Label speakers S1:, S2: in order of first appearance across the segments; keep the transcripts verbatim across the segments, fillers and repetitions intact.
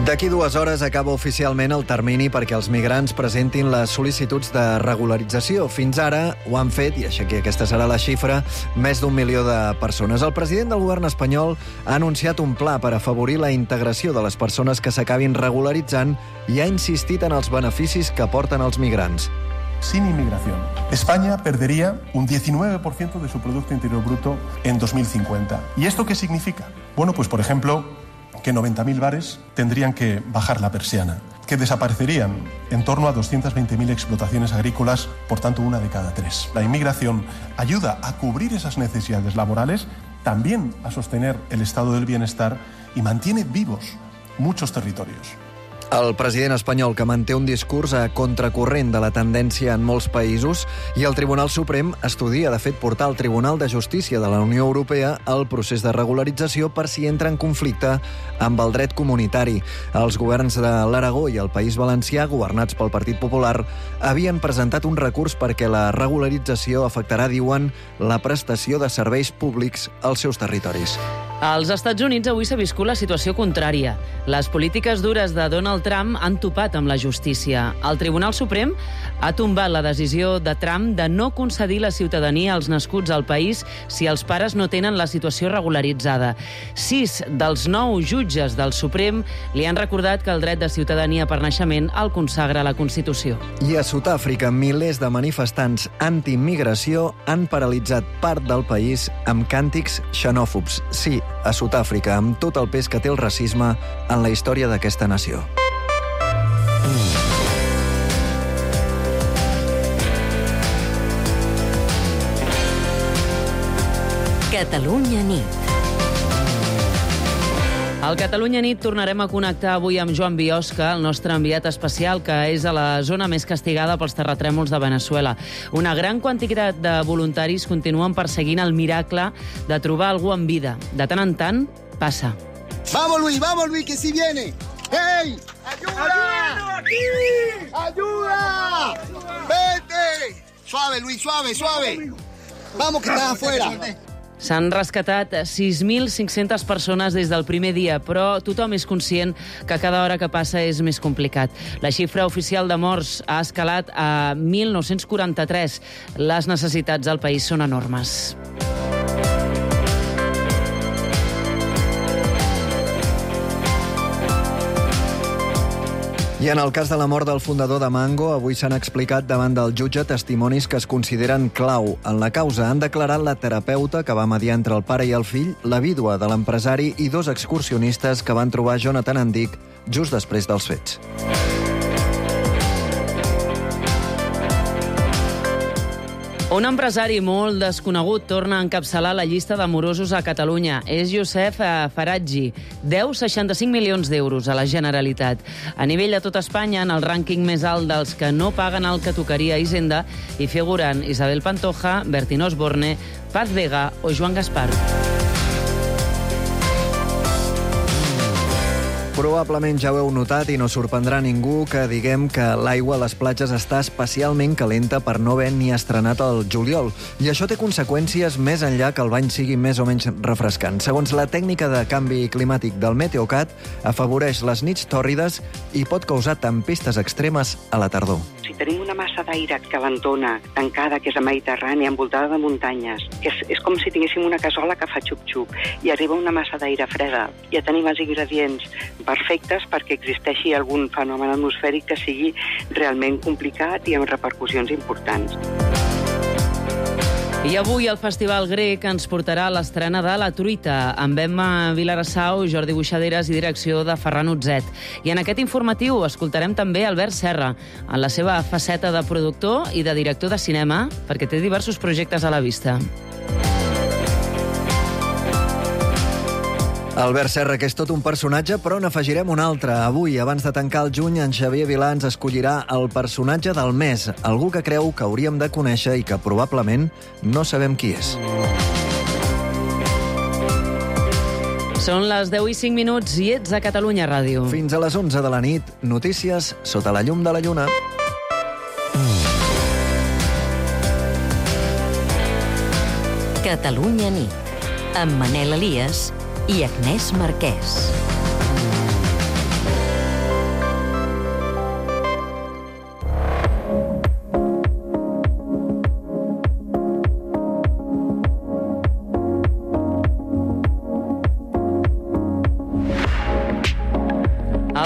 S1: D'aquí dues hores acaba oficialment el termini perquè els migrants presentin les sol·licituds de regularització. Fins ara ho han fet, i així que aquesta serà la xifra, més d'un milió de persones. El president del govern espanyol ha anunciat un pla per afavorir la integració de les persones que s'acabin regularitzant i ha insistit en els beneficis que aporten els migrants.
S2: Sin inmigración, España perdería un diecinueve por ciento de su Producto Interior Bruto en dos mil cincuenta. ¿Y esto qué significa? Bueno, pues por ejemplo, que noventa mil bares tendrían que bajar la persiana, que desaparecerían en torno a doscientas veinte mil explotaciones agrícolas, por tanto una de cada tres. La inmigración ayuda a cubrir esas necesidades laborales, también a sostener el estado del bienestar y mantiene vivos muchos territorios.
S1: El president espanyol, que manté un discurs a contracorrent de la tendència en molts països, i el Tribunal Suprem estudia, de fet, portar al Tribunal de Justícia de la Unió Europea el procés de regularització per si entra en conflicte amb el dret comunitari. Els governs de l'Aragó i el País Valencià, governats pel Partit Popular, havien presentat un recurs perquè la regularització afectarà, diuen, la prestació de serveis públics als seus territoris.
S3: Als Estats Units avui s'ha viscut la situació contrària. Les polítiques dures de Donald Trump han topat amb la justícia. El Tribunal Suprem ha tombat la decisió de Trump de no concedir la ciutadania als nascuts al país si els pares no tenen la situació regularitzada. Sis dels nou jutges del Suprem li han recordat que el dret de ciutadania per naixement el consagra la Constitució.
S1: I a Sud-àfrica, milers de manifestants anti-immigració han paralitzat part del país amb càntics xenòfobs. Sí, a Sud-àfrica, amb tot el pes que té el racisme en la història d'aquesta nació.
S4: Catalunya nit.
S3: Al Catalunya nit tornarem a connectar avui amb Joan Biosca, el nostre enviat especial, que és a la zona més castigada pels terratrèmols de Veneçuela. Una gran quantitat de voluntaris continuen perseguint el miracle de trobar algú en vida. De tant en tant, passa.
S5: Vamos, Luis, vamos, Luis, que sí viene. ¡Hey! ¡Ayuda! ¡Aquí! ¡Ayuda! ¡Vete! Suave, Luis, suave, suave. Vamos, que estás afuera.
S3: S'han rescatat sis mil cinc-centes persones des del primer dia, però tothom és conscient que cada hora que passa és més complicat. La xifra oficial de morts ha escalat a mil nou-cents quaranta-tres. Les necessitats al país són enormes.
S1: I en el cas de la mort del fundador de Mango, avui s'han explicat davant del jutge testimonis que es consideren clau. En la causa han declarat la terapeuta que va mediar entre el pare i el fill, la vídua de l'empresari i dos excursionistes que van trobar Jonathan Andic just després dels fets.
S3: Un empresari molt desconegut torna a encapçalar la llista de morosos a Catalunya. És Youssef Faraghi. Deu seixanta-cinc milions d'euros a la Generalitat. A nivell de tot Espanya, en el rànquing més alt dels que no paguen el que tocaria a Hisenda, hi figuren Isabel Pantoja, Bertín Osborne, Paz Vega o Joan Gaspar.
S1: Probablement ja ho heu notat i no sorprendrà ningú que diguem que l'aigua a les platges està especialment calenta per no haver ni estrenat el juliol. I això té conseqüències més enllà que el bany sigui més o menys refrescant. Segons la tècnica de canvi climàtic del Meteocat, afavoreix les nits tòrrides i pot causar tempestes extremes a la tardor.
S6: Si tenim una massa d'aire calentona, tancada, que és la Mediterrània, envoltada de muntanyes, que és, és com si tinguéssim una cassola que fa xup-xup, i arriba una massa d'aire freda, ja tenim els ingredients perfectes perquè existeixi algun fenomen atmosfèric que sigui realment complicat i amb repercussions importants.
S3: I avui el Festival Grec ens portarà a l'estrena de La Truita, amb Emma Vilarassau, Jordi Buixaderes i direcció de Ferran Utzet. I en aquest informatiu escoltarem també Albert Serra, en la seva faceta de productor i de director de cinema, perquè té diversos projectes a la vista.
S1: Albert Serra, que és tot un personatge, però n'afegirem un altre. Avui, abans de tancar el juny, en Xavier Vilà ens escollirà el personatge del mes, algú que creu que hauríem de conèixer i que probablement no sabem qui és.
S3: Són les deu i cinc minuts i ets a Catalunya Ràdio.
S1: Fins a les onze de la nit, notícies sota la llum de la lluna.
S4: Catalunya nit, amb Manel Elias i Agnès Marquès.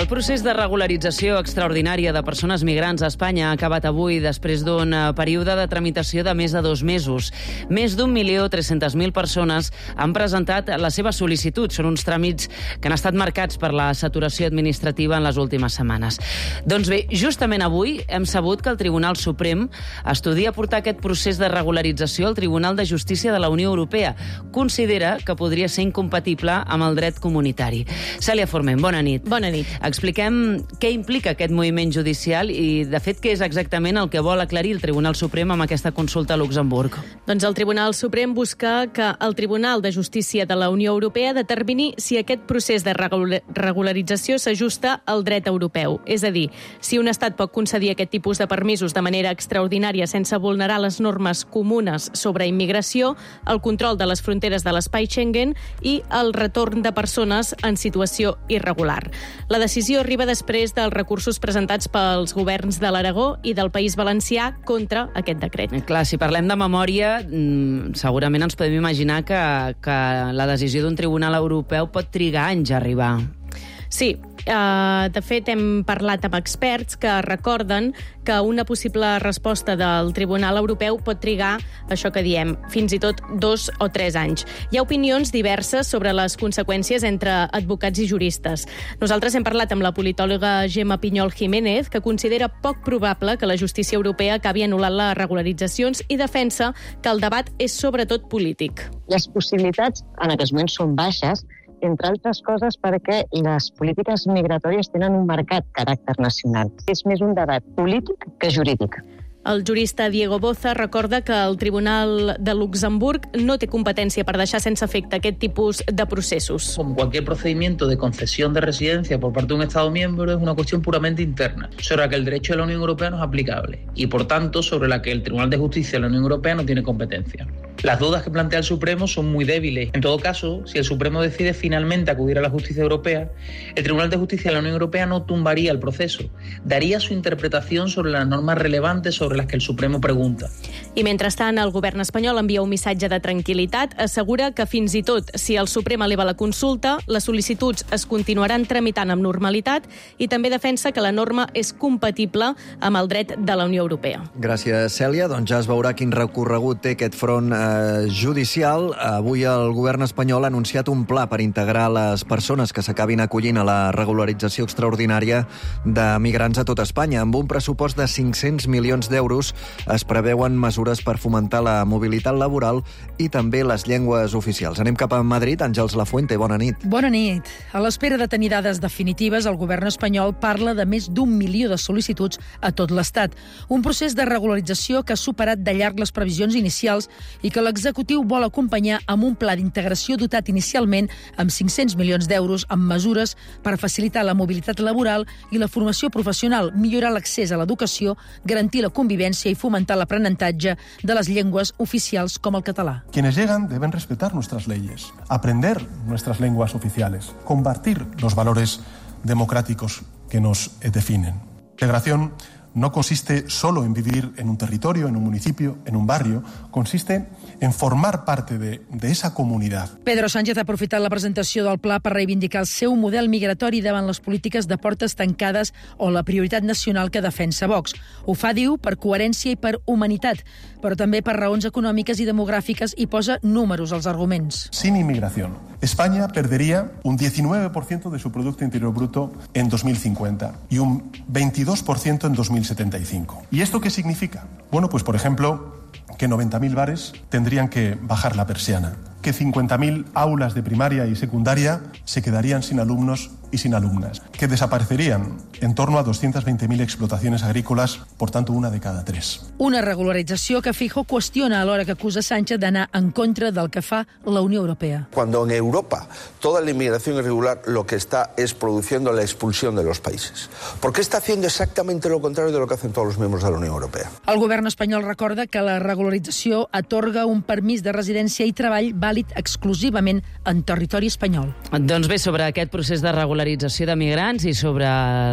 S3: El procés de regularització extraordinària de persones migrants a Espanya ha acabat avui després d'un període de tramitació de més de dos mesos. Més d'un milió tres-centes mil persones han presentat la seva sol·licitud. Són uns tràmits que han estat marcats per la saturació administrativa en les últimes setmanes. Doncs bé, justament avui hem sabut que el Tribunal Suprem estudia portar aquest procés de regularització al Tribunal de Justícia de la Unió Europea. Considera que podria ser incompatible amb el dret comunitari. Cèlia Forment, bona nit.
S7: Bona nit.
S3: Expliquem què implica aquest moviment judicial i, de fet, què és exactament el que vol aclarir el Tribunal Suprem amb aquesta consulta a Luxemburg.
S7: Doncs el Tribunal Suprem busca que el Tribunal de Justícia de la Unió Europea determini si aquest procés de regularització s'ajusta al dret europeu. És a dir, si un estat pot concedir aquest tipus de permisos de manera extraordinària sense vulnerar les normes comunes sobre immigració, el control de les fronteres de l'espai Schengen i el retorn de persones en situació irregular. La decisió arriba després dels recursos presentats pels governs de l'Aragó i del País Valencià contra aquest decret.
S3: Clar, si parlem de memòria, segurament ens podem imaginar que, que la decisió d'un tribunal europeu pot trigar anys a arribar.
S7: Sí, Uh, de fet, hem parlat amb experts que recorden que una possible resposta del Tribunal Europeu pot trigar, això que diem, fins i tot dos o tres anys. Hi ha opinions diverses sobre les conseqüències entre advocats i juristes. Nosaltres hem parlat amb la politòloga Gemma Pinyol Jiménez, que considera poc probable que la justícia europea acabi anul·lant les regularitzacions i defensa que el debat és sobretot polític.
S8: Les possibilitats en aquests moments són baixes, entre altres coses perquè les polítiques migratòries tenen un marcat caràcter nacional. És més un debat polític que jurídic.
S7: El jurista Diego Boza recorda que el Tribunal de Luxemburg no té competència per deixar sense efecte aquest tipus de processos.
S9: Como cualquier procedimiento de concesión de residencia por parte de un Estado miembro es una cuestión puramente interna, sobre la que el derecho de la Unión Europea no es aplicable y, por tanto, sobre la que el Tribunal de Justicia de la Unión Europea no tiene competencia. Las dudas que plantea el Supremo son muy débiles. En todo caso, si el Supremo decide finalmente acudir a la justicia europea, el Tribunal de Justicia de la Unión Europea no tumbaría el proceso, daría su interpretación sobre las normas relevantes sobre las que el Supremo pregunta.
S7: I mentrestant, el govern espanyol envia un missatge de tranquil·litat, assegura que fins i tot si el Suprem eleva la consulta, les sol·licituds es continuaran tramitant amb normalitat i també defensa que la norma és compatible amb el dret de la Unió Europea.
S1: Gràcies, Cèlia. Doncs ja es veurà quin recorregut té aquest front eh, judicial. Avui el govern espanyol ha anunciat un pla per integrar les persones que s'acabin acollint a la regularització extraordinària de migrants a tot Espanya. Amb un pressupost de cinc-cents milions d'euros es preveuen mesures per fomentar la mobilitat laboral i també les llengües oficials. Anem cap a Madrid. Àngels Lafuente, bona nit.
S10: Bona nit. A l'espera de tenir dades definitives, el govern espanyol parla de més d'un milió de sol·licituds a tot l'Estat. Un procés de regularització que ha superat de llarg les previsions inicials i que l'executiu vol acompanyar amb un pla d'integració dotat inicialment amb cinc-cents milions d'euros amb mesures per facilitar la mobilitat laboral i la formació professional, millorar l'accés a l'educació, garantir la convivència y fomentar l'aprenentatge de las lenguas oficiales como el català.
S2: Quienes llegan deben respetar nuestras leyes, aprender nuestras lenguas oficiales, compartir los valores democráticos que nos definen. Integración no consiste solo en vivir en un territorio, en un municipio, en un barrio, consiste en formar parte de, de esa comunidad.
S10: Pedro Sánchez ha aprofitat la presentació del pla per reivindicar el seu model migratori davant les polítiques de portes tancades o la prioritat nacional que defensa Vox. Ho fa, diu, per coherència i per humanitat, però també per raons econòmiques i demogràfiques i posa números als arguments.
S2: Sin inmigración, España perdería un diecinueve por ciento de su Producto Interior Bruto en dos mil cincuenta y un veintidós por ciento en dos mil setenta y cinco. ¿Y esto qué significa? Bueno, pues por ejemplo, que noventa mil bares tendrían que bajar la persiana, que cincuenta mil aulas de primaria y secundaria se quedarían sin alumnos y sin alumnas, que desaparecerían en torno a doscientas veinte mil explotaciones agrícolas, por tanto una de cada tres.
S10: Una regularització que Feijóo qüestiona a l'hora que acusa Sánchez d'anar en contra del que fa la Unió Europea.
S11: Cuando en Europa toda la inmigración irregular lo que está es produciendo la expulsión de los países. ¿Por qué está haciendo exactamente lo contrario de lo que hacen todos los miembros de la Unión Europea?
S10: El govern espanyol recorda que la regularització atorga un permís de residència i treball vàlid exclusivament en territori espanyol.
S3: Doncs bé, sobre aquest procés de regularització de migrants i sobre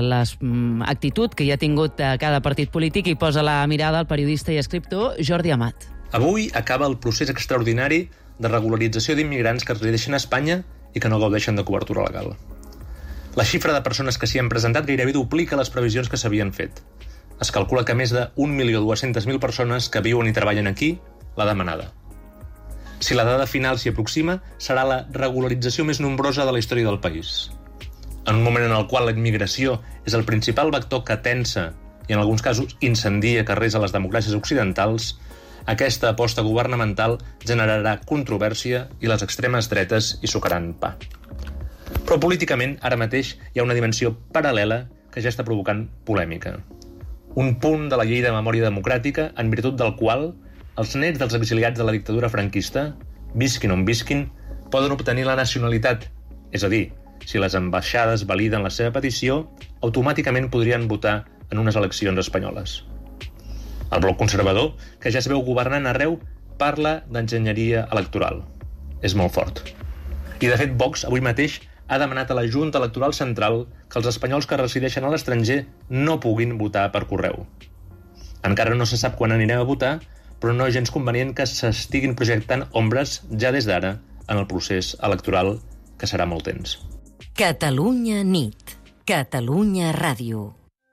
S3: l'actitud que hi ha tingut cada partit polític, hi posa la mirada el periodista i escriptor Jordi Amat.
S12: Avui acaba el procés extraordinari de regularització d'immigrants que resideixen a Espanya i que no gaudeixen de cobertura legal. La xifra de persones que s'hi han presentat gairebé duplica les previsions que s'havien fet. Es calcula que més d'un milió dues-centes mil persones que viuen i treballen aquí l'ha demanada. Si la dada final s'hi aproxima, serà la regularització més nombrosa de la història del país. En un moment en el qual la immigració és el principal vector que tensa i en alguns casos incendia carrers a les democràcies occidentals, aquesta aposta governamental generarà controvèrsia i les extremes dretes hi sucaran pa. Però políticament, ara mateix, hi ha una dimensió paral·lela que ja està provocant polèmica. Un punt de la llei de memòria democràtica en virtut del qual els nets dels exiliats de la dictadura franquista, visquin on visquin, poden obtenir la nacionalitat. És a dir, si les ambaixades validen la seva petició, automàticament podrien votar en unes eleccions espanyoles. El bloc conservador, que ja es veu governant arreu, parla d'enginyeria electoral. És molt fort. I, de fet, Vox avui mateix ha demanat a la Junta Electoral Central que els espanyols que resideixen a l'estranger no puguin votar per correu. Encara no se sap quan anirem a votar, però no és gens convenient que s'estiguin projectant ombres ja des d'ara en el procés electoral, que serà molt temps.
S4: Catalunya nit. Catalunya ràdio.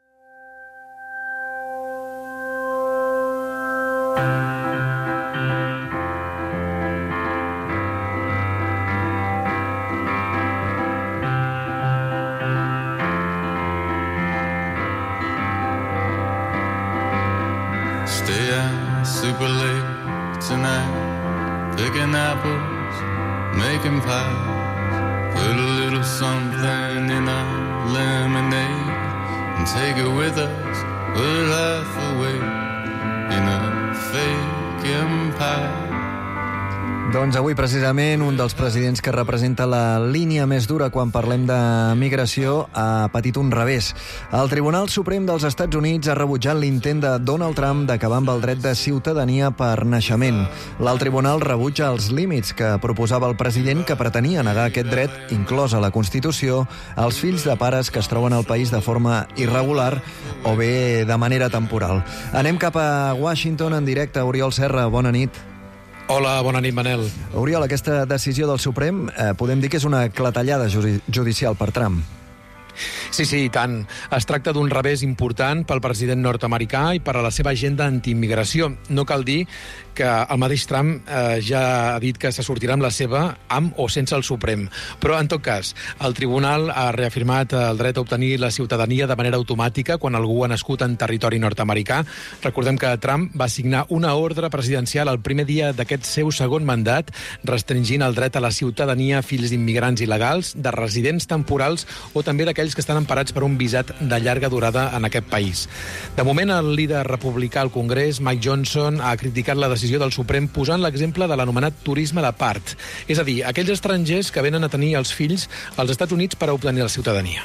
S13: Stay out super late tonight, picking apples, making pies, put a little something in our lemonade and take it with us, put half away in a fake empire.
S1: Doncs avui, precisament, un dels presidents que representa la línia més dura quan parlem de migració ha patit un revés. El Tribunal Suprem dels Estats Units ha rebutjat l'intent de Donald Trump d'acabar amb el dret de ciutadania per naixement. L'alt tribunal rebutja els límits que proposava el president, que pretenia negar aquest dret, inclosa la Constitució, als fills de pares que es troben al país de forma irregular o bé de manera temporal. Anem cap a Washington en directe. Oriol Serra, bona nit.
S14: Hola, bona nit, Manel.
S1: Oriol, aquesta decisió del Suprem eh, podem dir que és una clatellada judicial per Trump.
S14: Sí, sí, i tant. Es tracta d'un revés important pel president nord-americà i per a la seva agenda antiimmigració. No cal dir que el mateix Trump eh, ja ha dit que se sortirà amb la seva, amb o sense el Suprem. Però, en tot cas, el tribunal ha reafirmat el dret a obtenir la ciutadania de manera automàtica quan algú ha nascut en territori nord-americà. Recordem que Trump va signar una ordre presidencial el primer dia d'aquest seu segon mandat, restringint el dret a la ciutadania a fills d'immigrants il·legals, de residents temporals o també d'aquells que estan emparats per un visat de llarga durada en aquest país. De moment, el líder republicà al Congrés, Mike Johnson, ha criticat la decisió del Suprem posant l'exemple de l'anomenat turisme de part, és a dir, aquells estrangers que venen a tenir els fills als Estats Units per a obtenir la ciutadania.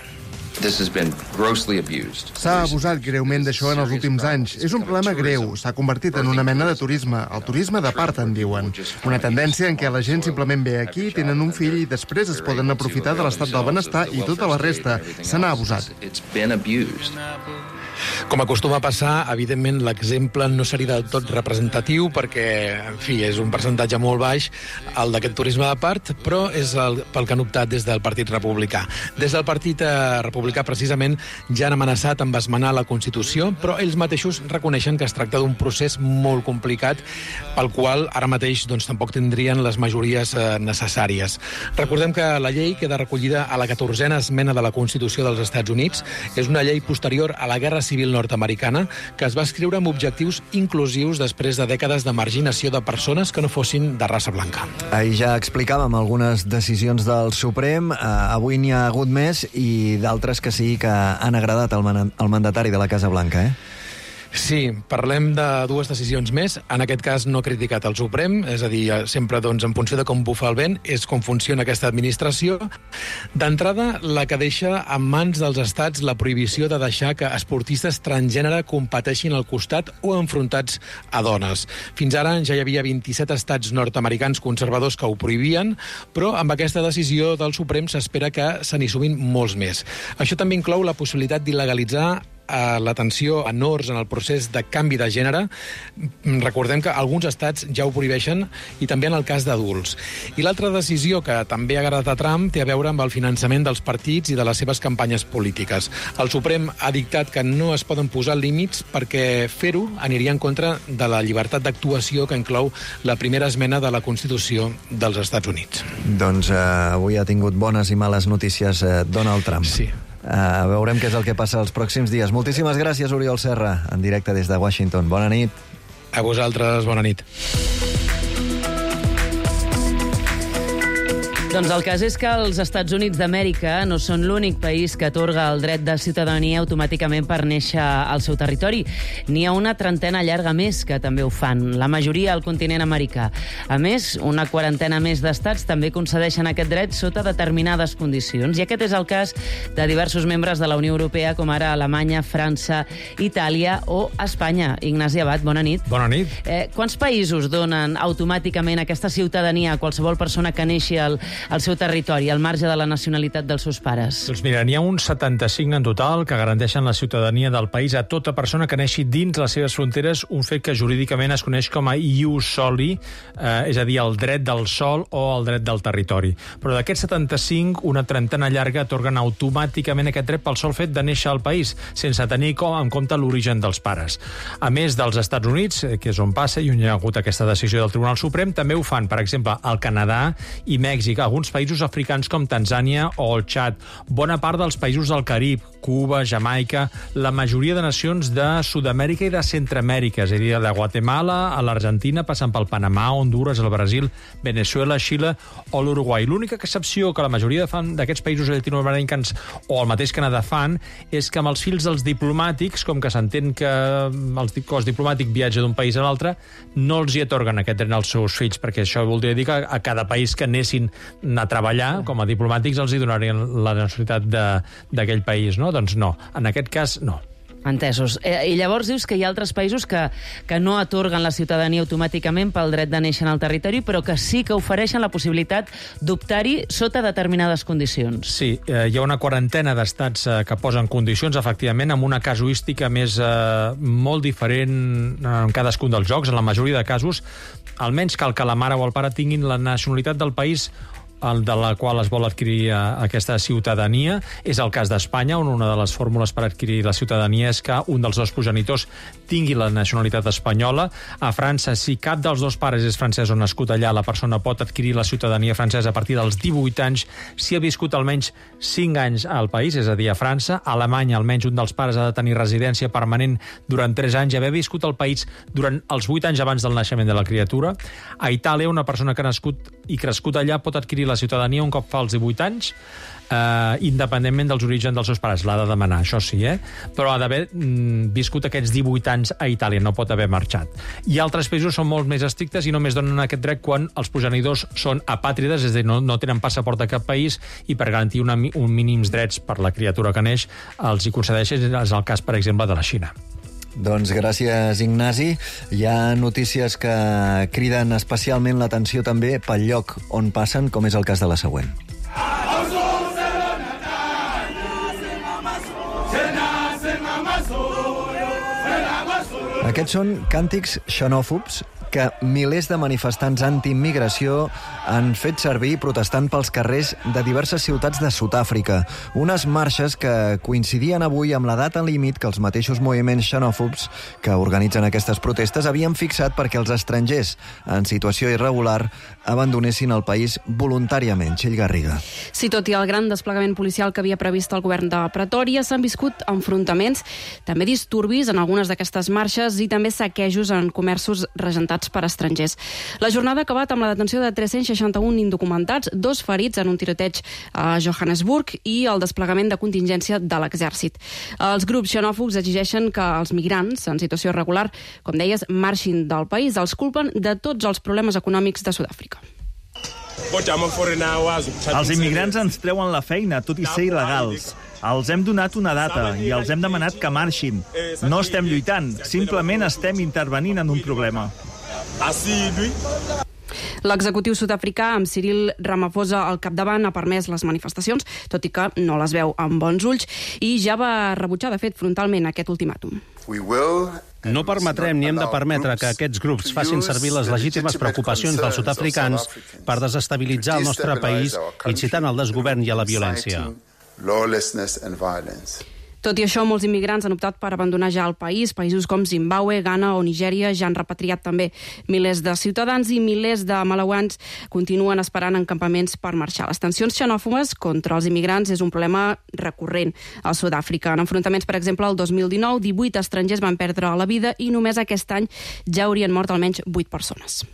S15: S'ha abusat greument d'això en els últims anys. És un problema greu. S'ha convertit en una mena de turisme. El turisme de part, en diuen. Una tendència en què la gent simplement ve aquí, tenen un fill i després es poden aprofitar de l'estat del benestar i tota la resta. Se n'ha abusat.
S14: Com acostuma a passar, evidentment l'exemple no seria del tot representatiu perquè, en fi, és un percentatge molt baix el d'aquest turisme de part, però és el, pel que han optat des del Partit Republicà. Des del Partit eh, Republicà, precisament, ja han amenaçat amb esmenar la Constitució, però ells mateixos reconeixen que es tracta d'un procés molt complicat pel qual ara mateix doncs, tampoc tindrien les majories eh, necessàries. Recordem que la llei queda recollida a la catorzena esmena de la Constitució dels Estats Units. És una llei posterior a la Guerra Civil nord-americana que es va escriure amb objectius inclusius després de dècades de marginació de persones que no fossin de raça blanca.
S1: Ahir ja explicàvem algunes decisions del Suprem, eh, avui n'hi ha hagut més i d'altres que sí que han agradat al, man al mandatari de la Casa Blanca, eh?
S14: Sí, parlem de dues decisions més. En aquest cas no ha criticat el Suprem, és a dir, sempre doncs, en funció de com bufa el vent, és com funciona aquesta administració. D'entrada, la que deixa en mans dels estats la prohibició de deixar que esportistes transgènere competeixin al costat o enfrontats a dones. Fins ara ja hi havia vint-i-set estats nord-americans conservadors que ho prohibien, però amb aquesta decisió del Suprem s'espera que se n'hi sumin molts més. Això també inclou la possibilitat d'il·legalitzar eh, l'atenció enormes en el procés de canvi de gènere. Recordem que alguns estats ja ho prohibeixen, i també en el cas d'adults. I l'altra decisió que també ha agradat a Trump té a veure amb el finançament dels partits i de les seves campanyes polítiques. El Suprem ha dictat que no es poden posar límits perquè fer-ho aniria en contra de la llibertat d'actuació que inclou la primera esmena de la Constitució dels Estats Units.
S1: Doncs eh, avui ha tingut bones i males notícies eh, Donald Trump.
S14: Sí.
S1: Uh, veurem què és el que passa els pròxims dies. Moltíssimes gràcies, Oriol Serra, en directe des de Washington. Bona nit.
S14: A vosaltres, bona nit.
S3: Doncs el cas és que els Estats Units d'Amèrica no són l'únic país que atorga el dret de ciutadania automàticament per néixer al seu territori. N'hi ha una trentena llarga més que també ho fan, la majoria al continent americà. A més, una quarantena més d'estats també concedeixen aquest dret sota determinades condicions. I aquest és el cas de diversos membres de la Unió Europea, com ara Alemanya, França, Itàlia o Espanya. Ignasi Abad, bona nit.
S16: Bona nit.
S3: Eh, quants països donen automàticament aquesta ciutadania a qualsevol persona que neixi al al seu territori, al marge de la nacionalitat dels seus pares?
S16: Doncs mira, n'hi ha uns setanta-cinc en total que garanteixen la ciutadania del país a tota persona que neixi dins les seves fronteres, un fet que jurídicament es coneix com a ius soli, eh, és a dir, el dret del sol o el dret del territori. Però d'aquests setanta-cinc, una trentena llarga atorguen automàticament aquest dret pel sol fet de néixer al país, sense tenir com en compte l'origen dels pares. A més dels Estats Units, que és on passa i on hi ha hagut aquesta decisió del Tribunal Suprem, també ho fan, per exemple, el Canadà i Mèxic, alguns països africans com Tanzània o el Txad, bona part dels països del Carib, Cuba, Jamaica, la majoria de nacions de Sud-amèrica i de Centroamèrica, és a dir, de Guatemala a l'Argentina, passant pel Panamà, Honduras, el Brasil, Venezuela, Xile o l'Uruguai. L'única excepció que la majoria d'aquests països llatinoamericans o el mateix Canadà fan és que amb els fills dels diplomàtics, com que s'entén que el cos diplomàtic viatja d'un país a l'altre, no els hi atorguen aquest dret als seus fills, perquè això voldria dir que a cada país que anessin a treballar com a diplomàtics els hi donarien la nacionalitat d'aquell país, no? Doncs no, en aquest cas no.
S3: Entesos. Eh, I llavors dius que hi ha altres països que, que no atorguen la ciutadania automàticament pel dret de néixer en el territori, però que sí que ofereixen la possibilitat d'optar-hi sota determinades condicions.
S16: Sí, eh, hi ha una quarantena d'estats eh, que posen condicions, efectivament, amb una casuística més eh, molt diferent en cadascun dels jocs. En la majoria de casos, almenys cal que la mare o el pare tinguin la nacionalitat del país el de la qual es vol adquirir aquesta ciutadania. És el cas d'Espanya, on una de les fórmules per adquirir la ciutadania és que un dels dos progenitors tingui la nacionalitat espanyola. A França, si cap dels dos pares és francès o nascut allà, la persona pot adquirir la ciutadania francesa a partir dels divuit anys si ha viscut almenys cinc anys al país, és a dir, a França. A Alemanya, almenys un dels pares ha de tenir residència permanent durant tres anys i haver viscut al país durant els vuit anys abans del naixement de la criatura. A Itàlia, una persona que ha nascut i crescut allà pot adquirir la ciutadania un cop fa els divuit anys, eh, independentment dels orígens dels seus pares. L'ha de demanar, això sí, eh? Però ha d'haver mm, viscut aquests divuit anys a Itàlia, no pot haver marxat. I altres països són molt més estrictes i només donen aquest dret quan els progenitors són apàtrides, és a dir, no, no tenen passaport a cap país, i per garantir una, un mínims drets per la criatura que neix els hi concedeixen. És el cas, per exemple, de la Xina.
S1: Doncs gràcies, Ignasi. Hi ha notícies que criden especialment l'atenció també pel lloc on passen, com és el cas de la següent. Aquests són càntics xenòfobs que milers de manifestants antiimmigració han fet servir protestant pels carrers de diverses ciutats de Sud-àfrica. Unes marxes que coincidien avui amb la data límit que els mateixos moviments xenòfobs que organitzen aquestes protestes havien fixat perquè els estrangers en situació irregular abandonessin el país voluntàriament. Txell Garriga.
S17: Sí, tot i el gran desplegament policial que havia previst el govern de Pretòria, s'han viscut enfrontaments, també disturbis en algunes d'aquestes marxes i també saquejos en comerços regentats per estrangers. La jornada ha acabat amb la detenció de tres-cents seixanta-un indocumentats, dos ferits en un tiroteig a Johannesburg i el desplegament de contingència de l'exèrcit. Els grups xenòfobs exigeixen que els migrants en situació irregular, com deies, marxin del país. Els culpen de tots els problemes econòmics de Sud-àfrica.
S18: Els immigrants ens treuen la feina, tot i ser il·legals. Els hem donat una data i els hem demanat que marxin. No estem lluitant, simplement estem intervenint en un problema.
S17: L'executiu sud-africà, amb Cyril Ramaphosa al capdavant, ha permès les manifestacions, tot i que no les veu amb bons ulls, i ja va rebutjar, de fet, frontalment aquest ultimàtum.
S19: No permetrem ni hem de permetre que aquests grups facin servir les legítimes preocupacions dels sud-africans per desestabilitzar el nostre país, incitant al desgovern i a la violència.
S17: Tot i això, molts immigrants han optat per abandonar ja el país. Països com Zimbàbue, Ghana o Nigèria ja han repatriat també milers de ciutadans i milers de malauans continuen esperant en campaments per marxar. Les tensions xenòfobes contra els immigrants és un problema recurrent a Sud-àfrica. En enfrontaments, per exemple, el dos mil dinou, divuit estrangers van perdre la vida i només aquest any ja haurien mort almenys vuit persones.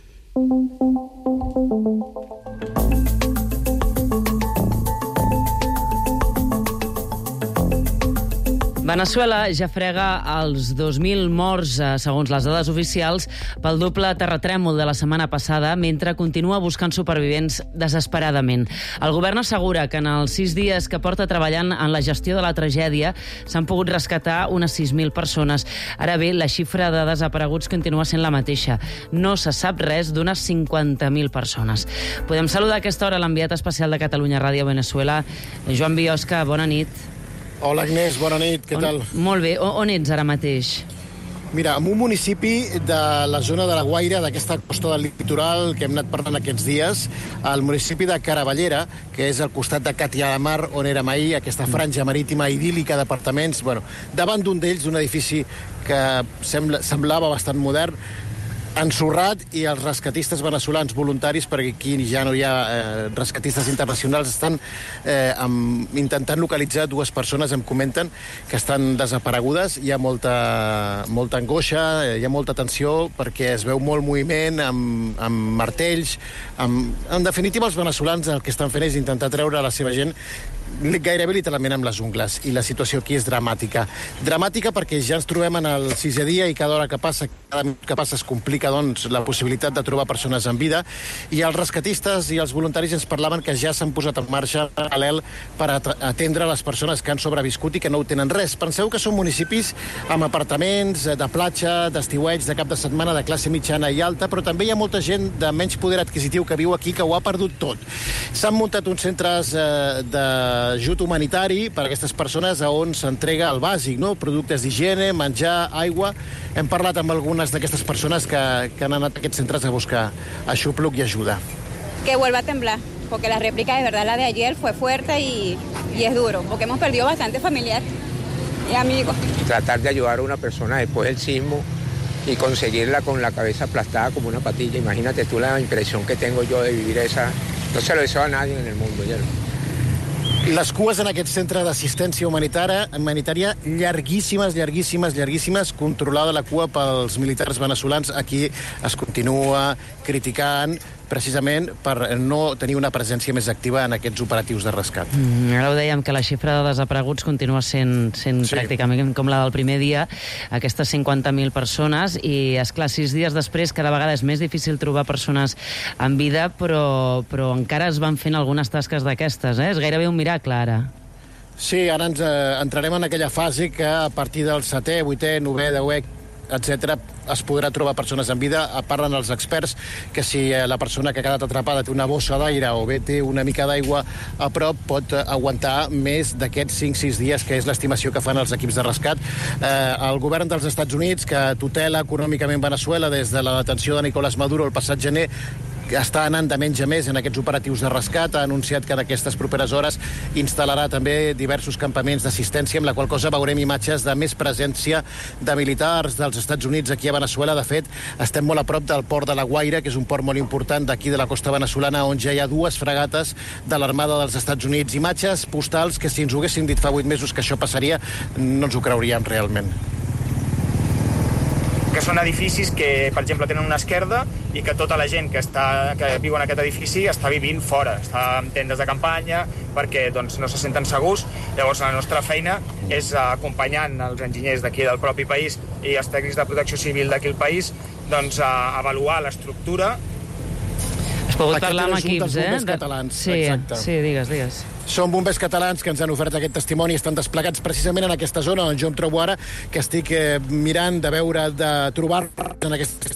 S3: Veneçuela ja frega els dos mil morts, segons les dades oficials, pel doble terratrèmol de la setmana passada, mentre continua buscant supervivents desesperadament. El govern assegura que en els sis dies que porta treballant en la gestió de la tragèdia s'han pogut rescatar unes sis mil persones. Ara bé, la xifra de desapareguts continua sent la mateixa. No se sap res d'unes cinquanta mil persones. Podem saludar a aquesta hora l'enviat especial de Catalunya Ràdio a Veneçuela, Joan Biosca. Bona nit.
S20: Hola, Agnès, bona nit, què
S3: on,
S20: tal?
S3: Molt bé, on, on ets ara mateix?
S20: Mira, en un municipi de la zona de la Guaira, d'aquesta costa del litoral que hem anat parlant aquests dies, el municipi de Caravallera, que és al costat de Catia de Mar, on érem ahir, aquesta franja marítima idíl·lica d'apartaments, bueno, davant d'un d'ells, d'un edifici que sembla, semblava bastant modern, ensorrat, i els rescatistes veneçolans voluntaris, perquè aquí ja no hi ha eh, rescatistes internacionals, estan eh, amb, intentant localitzar dues persones, em comenten, que estan desaparegudes. Hi ha molta, molta angoixa, hi ha molta tensió, perquè es veu molt moviment amb, amb martells. Amb... En definitiva, els veneçolans el que estan fent és intentar treure a la seva gent gairebé literalment amb les ungles, i la situació aquí és dramàtica. Dramàtica perquè ja ens trobem en el sisè dia i cada hora que passa, cada minut que passa es complica, doncs, la possibilitat de trobar persones en vida, i els rescatistes i els voluntaris ens parlaven que ja s'han posat en marxa paral·lel per atendre les persones que han sobreviscut i que no ho tenen res. Penseu que són municipis amb apartaments de platja, d'estiueig, de cap de setmana, de classe mitjana i alta, però també hi ha molta gent de menys poder adquisitiu que viu aquí, que ho ha perdut tot. S'han muntat uns centres eh, de ajut humanitari per a aquestes persones on s'entrega el bàsic, no? Productes d'higiene, menjar, aigua. Hem parlat amb algunes d'aquestes persones que, que han anat a aquests centres a buscar aixopluc i ajuda.
S21: Que vuelva a temblar, porque la réplica de verdad, la de ayer, fue fuerte y, y es duro, porque hemos perdido bastante familiar y amigos.
S22: Tratar de ayudar a una persona después del sismo y conseguirla con la cabeza aplastada como una patilla. Imagínate tú la impresión que tengo yo de vivir esa... No se lo deseo a nadie en el mundo, ya.
S20: Les cues en aquest centre d'assistència humanitària, humanitària llarguíssimes, llarguíssimes, llarguíssimes, controlada la cua pels militars veneçolans. Aquí es continua criticant precisament per no tenir una presència més activa en aquests operatius de rescat.
S3: Mm, ara ho dèiem, que la xifra de desapareguts continua sent, sent sí. pràcticament com la del primer dia, aquestes cinquanta mil persones, i, esclar, sis dies després cada vegada és més difícil trobar persones en vida, però, però encara es van fent algunes tasques d'aquestes, eh? És gairebé un miracle, ara.
S20: Sí, ara ens eh, entrarem en aquella fase que a partir del setè, vuitè, novè, deuè, etcètera, es podrà trobar persones en vida. Parlen els experts que si la persona que ha quedat atrapada té una bossa d'aire o bé té una mica d'aigua a prop, pot aguantar més d'aquests cinc sis dies, que és l'estimació que fan els equips de rescat. Eh, el govern dels Estats Units, que tutela econòmicament Veneçuela des de la detenció de Nicolás Maduro el passat gener, està anant de menys a més en aquests operatius de rescat. Ha anunciat que en aquestes properes hores instal·larà també diversos campaments d'assistència, amb la qual cosa veurem imatges de més presència de militars dels Estats Units aquí a Veneçuela. De fet, estem molt a prop del port de la Guaira, que és un port molt important d'aquí de la costa veneçolana, on ja hi ha dues fregates de l'Armada dels Estats Units. Imatges postals que, si ens ho haguessin dit fa vuit mesos que això passaria, no ens ho creuríem realment.
S23: Que són edificis que, per exemple, tenen una esquerda i que tota la gent que, està, que viu en aquest edifici està vivint fora, està en tendes de campanya perquè doncs, no se senten segurs. Llavors, la nostra feina és, acompanyant els enginyers d'aquí del propi país i els tècnics de protecció civil d'aquí al país, doncs, a avaluar l'estructura.
S3: Has pogut parlar amb equips, eh?
S20: Catalans.
S3: Sí,
S20: exacte.
S3: Sí, digues, digues.
S20: Són bombers catalans que ens han ofert aquest testimoni, estan desplegats precisament en aquesta zona on jo em trobo ara, que estic eh, mirant de veure, de trobar en aquest...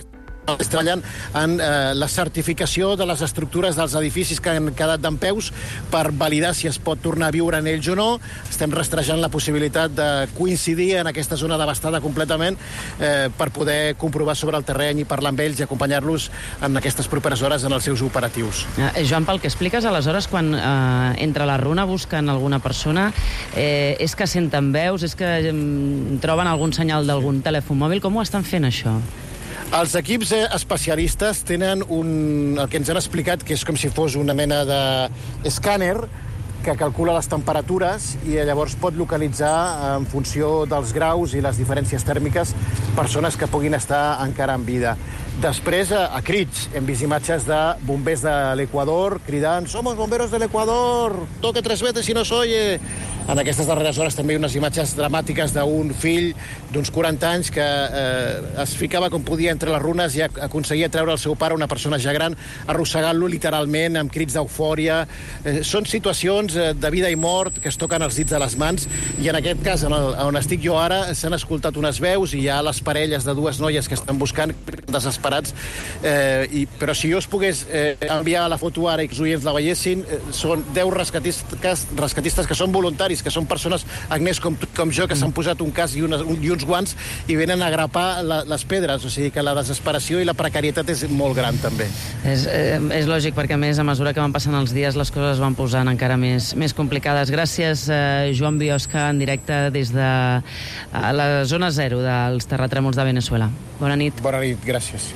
S20: es treballen en eh, la certificació de les estructures dels edificis que han quedat dempeus per validar si es pot tornar a viure en ells o no. Estem rastrejant la possibilitat de coincidir en aquesta zona devastada completament eh, per poder comprovar sobre el terreny i parlar amb ells i acompanyar-los en aquestes properes hores en els seus operatius.
S3: Eh, Joan, pel que expliques, aleshores, quan eh, entra la runa busquen alguna persona, eh, és que senten veus, és que eh, troben algun senyal d'algun telèfon mòbil? Com ho estan fent, això?
S20: Els equips especialistes tenen un, el que ens han explicat, que és com si fos una mena d'escàner que calcula les temperatures i llavors pot localitzar, en funció dels graus i les diferències tèrmiques, persones que puguin estar encara en vida. Després, a, a crits, hem vist imatges de bombers de l'Equador cridant «Somos bomberos de l'Equador! Toque tres veces si no s'oye!» En aquestes darreres hores també hi ha unes imatges dramàtiques d'un fill d'uns quaranta anys que eh, es ficava com podia entre les runes i aconseguia treure el seu pare, una persona ja gran, arrossegant-lo literalment amb crits d'eufòria. Eh, són situacions de vida i mort que es toquen els dits de les mans i en aquest cas, on, el, on estic jo ara, s'han escoltat unes veus i hi ha les parelles de dues noies que estan buscant desesperats. Eh, i, però si jo us pogués eh, enviar la foto ara i que els oients la veiessin, eh, són deu rescatistes, rescatistes que són voluntaris, que són persones, Agnès, com tu, com jo, que s'han posat un casc i, una, un, i uns guants i venen a grapar la, les pedres. O sigui que la desesperació i la precarietat és molt gran, també. És,
S3: eh, és lògic, perquè a més, a mesura que van passant els dies, les coses van posant encara més, més complicades. Gràcies, eh, Joan Biosca, en directe des de la zona zero dels terratrèmols de Venezuela. Bona nit.
S20: Bona nit, gràcies.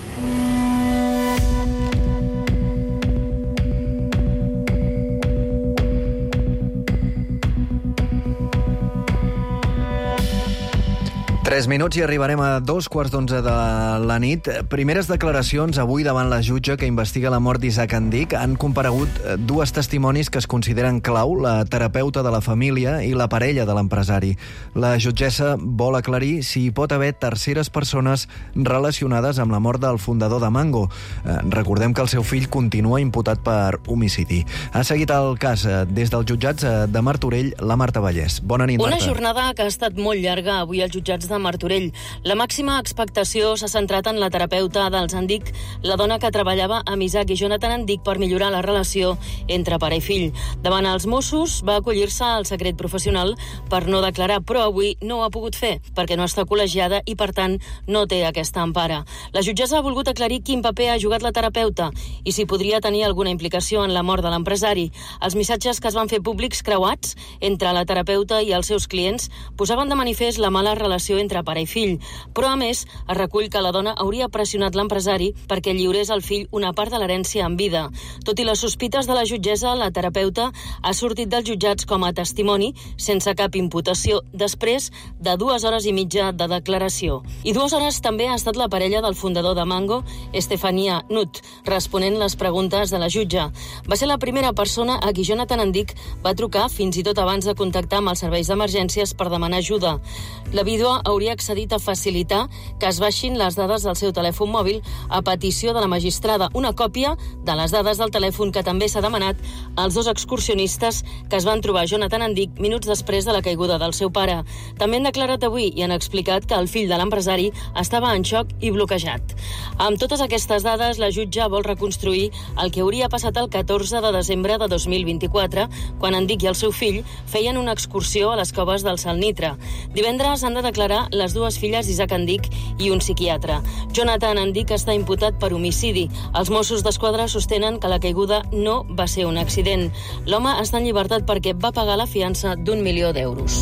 S1: Tres minuts i arribarem a dos quarts d'onze de la nit. Primeres declaracions avui davant la jutge que investiga la mort d'Isaac Andic. Han comparegut dues testimonis que es consideren clau, la terapeuta de la família i la parella de l'empresari. La jutgessa vol aclarir si hi pot haver terceres persones relacionades amb la mort del fundador de Mango. Recordem que el seu fill continua imputat per homicidi. Ha seguit el cas des dels jutjats de Martorell, la Marta Vallès. Bona nit, Marta.
S5: Una jornada que ha estat molt llarga avui als jutjats de Martorell. La màxima expectació s'ha centrat en la terapeuta dels Andic, la dona que treballava amb Isaac i Jonathan Andic per millorar la relació entre pare i fill. Davant els Mossos va acollir-se al secret professional per no declarar, però avui no ho ha pogut fer perquè no està col·legiada i, per tant, no té aquesta empara. La jutgessa ha volgut aclarir quin paper ha jugat la terapeuta i si podria tenir alguna implicació en la mort de l'empresari. Els missatges que es van fer públics creuats entre la terapeuta i els seus clients posaven de manifest la mala relació entre entre pare i fill, però a més es recull que la dona hauria pressionat l'empresari perquè lliurés al fill una part de l'herència en vida. Tot i les sospites de la jutgessa, la terapeuta ha sortit dels jutjats com a testimoni sense cap imputació, després de dues hores i mitja de declaració. I dues hores també ha estat la parella del fundador de Mango, Estefania Nut, responent les preguntes de la jutge. Va ser la primera persona a qui Jonathan Andic va trucar fins i tot abans de contactar amb els serveis d'emergències per demanar ajuda. La vídua hauria accedit a facilitar que es baixin les dades del seu telèfon mòbil a petició de la magistrada, una còpia de les dades del telèfon que també s'ha demanat als dos excursionistes que es van trobar Jonathan Andic minuts després de la caiguda del seu pare. També han declarat avui i han explicat que el fill de l'empresari estava en xoc i bloquejat. Amb totes aquestes dades, la jutge vol reconstruir el que hauria passat el catorze de desembre de dos mil vint-i-quatre, quan Andic i el seu fill feien una excursió a les coves del Salnitre. Divendres han de declarar les dues filles d'Isaac Andic i un psiquiatre. Jonathan Andic està imputat per homicidi. Els Mossos d'Esquadra sostenen que la caiguda no va ser un accident. L'home està en llibertat perquè va pagar la fiança d'un milió d'euros.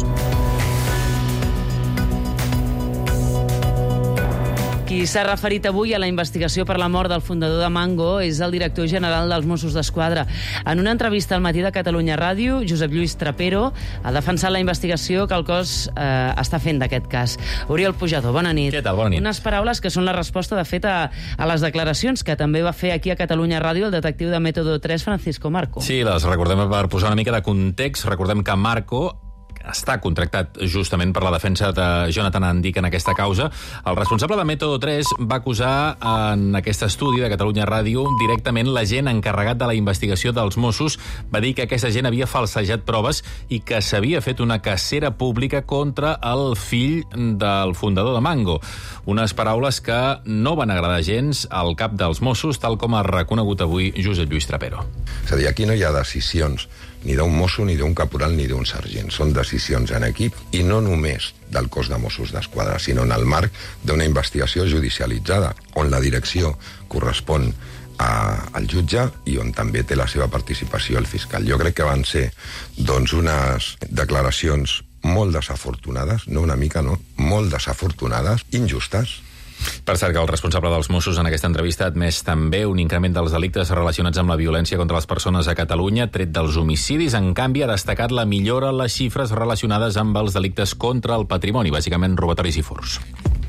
S3: Qui s'ha referit avui a la investigació per la mort del fundador de Mango és el director general dels Mossos d'Esquadra. En una entrevista al Matí de Catalunya Ràdio, Josep Lluís Trapero ha defensat la investigació que el cos eh, està fent d'aquest cas. Oriol Pujador, bona nit.
S6: Què tal? Bona nit.
S3: Unes paraules que són la resposta, de fet, a, a les declaracions que també va fer aquí a Catalunya Ràdio el detectiu de Método tres, Francisco Marco.
S6: Sí, les recordem per posar una mica de context. Recordem que Marco està contractat justament per la defensa de Jonathan Andic en aquesta causa. El responsable de Método tres va acusar en aquest estudi de Catalunya Ràdio directament l'agent encarregat de la investigació dels Mossos. Va dir que aquesta gent havia falsejat proves i que s'havia fet una cacera pública contra el fill del fundador de Mango. Unes paraules que no van agradar gens al cap dels Mossos, tal com ha reconegut avui Josep Lluís Trapero.
S8: És a dir, aquí no hi ha decisions ni d'un mosso, ni d'un caporal, ni d'un sergent. Són decisions en equip i no només del cos de Mossos d'Esquadra, sinó en el marc d'una investigació judicialitzada, on la direcció correspon a, al jutge i on també té la seva participació el fiscal. Jo crec que van ser doncs, unes declaracions molt desafortunades, no una mica, no, molt desafortunades, injustes.
S6: Per cert, que el responsable dels Mossos en aquesta entrevista ha admès també un increment dels delictes relacionats amb la violència contra les persones a Catalunya, tret dels homicidis. En canvi, ha destacat la millora en les xifres relacionades amb els delictes contra el patrimoni, bàsicament robatoris i furts.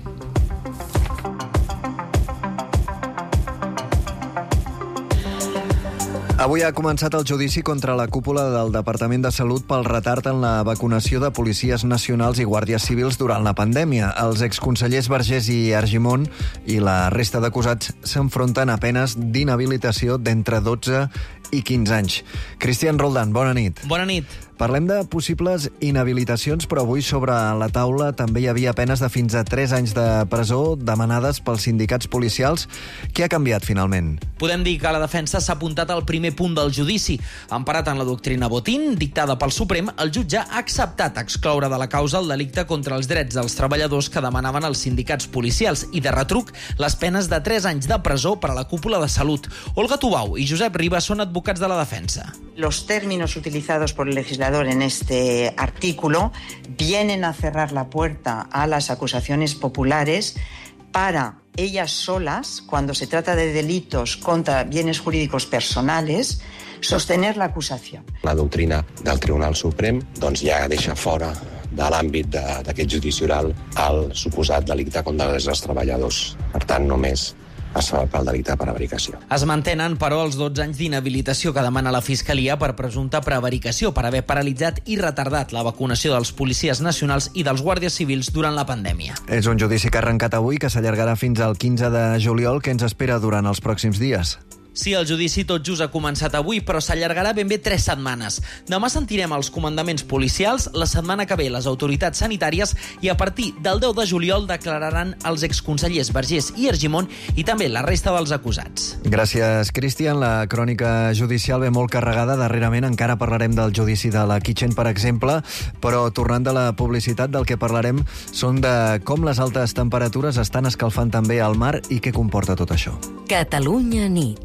S1: Avui ha començat el judici contra la cúpula del Departament de Salut pel retard en la vacunació de policies nacionals i guàrdies civils durant la pandèmia. Els exconsellers Vergés i Argimon i la resta d'acusats s'enfronten a penes d'inhabilitació d'entre dotze i quinze anys. Cristian Roldán, bona nit.
S9: Bona nit.
S1: Parlem de possibles inhabilitacions, però avui sobre la taula també hi havia penes de fins a tres anys de presó demanades pels sindicats policials. Què ha canviat finalment?
S9: Podem dir que la defensa s'ha apuntat al primer punt del judici. Emparat en la doctrina Botín, dictada pel Suprem, el jutge ha acceptat excloure de la causa el delicte contra els drets dels treballadors que demanaven els sindicats policials i, de retruc, les penes de tres anys de presó per a la cúpula de Salut. Olga Tubau i Josep Ribas són advocats de la defensa.
S24: Los términos utilizados por el legislador en este artículo vienen a cerrar la puerta a las acusaciones populares para ellas solas, cuando se trata de delitos contra bienes jurídicos personales, sostener la acusación.
S25: La doctrina del Tribunal Suprem doncs, ja deixa fora de l'àmbit d'aquest judici oral el suposat delicte contra els treballadors. Per tant, només es fa pel delicte de prevaricació.
S9: Es mantenen, però, els dotze anys d'inhabilitació que demana la Fiscalia per presumpta prevaricació, per haver paralitzat i retardat la vacunació dels policies nacionals i dels guàrdies civils durant la pandèmia.
S1: És un judici que ha arrencat avui, que s'allargarà fins al quinze de juliol, que ens espera durant els pròxims dies.
S9: Sí, el judici tot just ha començat avui, però s'allargarà ben bé tres setmanes. Demà sentirem els comandaments policials, la setmana que ve les autoritats sanitàries i a partir del deu de juliol declararan els exconsellers Vergés i Argimon i també la resta dels acusats.
S1: Gràcies, Cristian. La crònica judicial ve molt carregada. Darrerament encara parlarem del judici de la Kitchen, per exemple, però tornant de la publicitat, del que parlarem són de com les altes temperatures estan escalfant també el mar i què comporta tot això.
S4: Catalunya nit.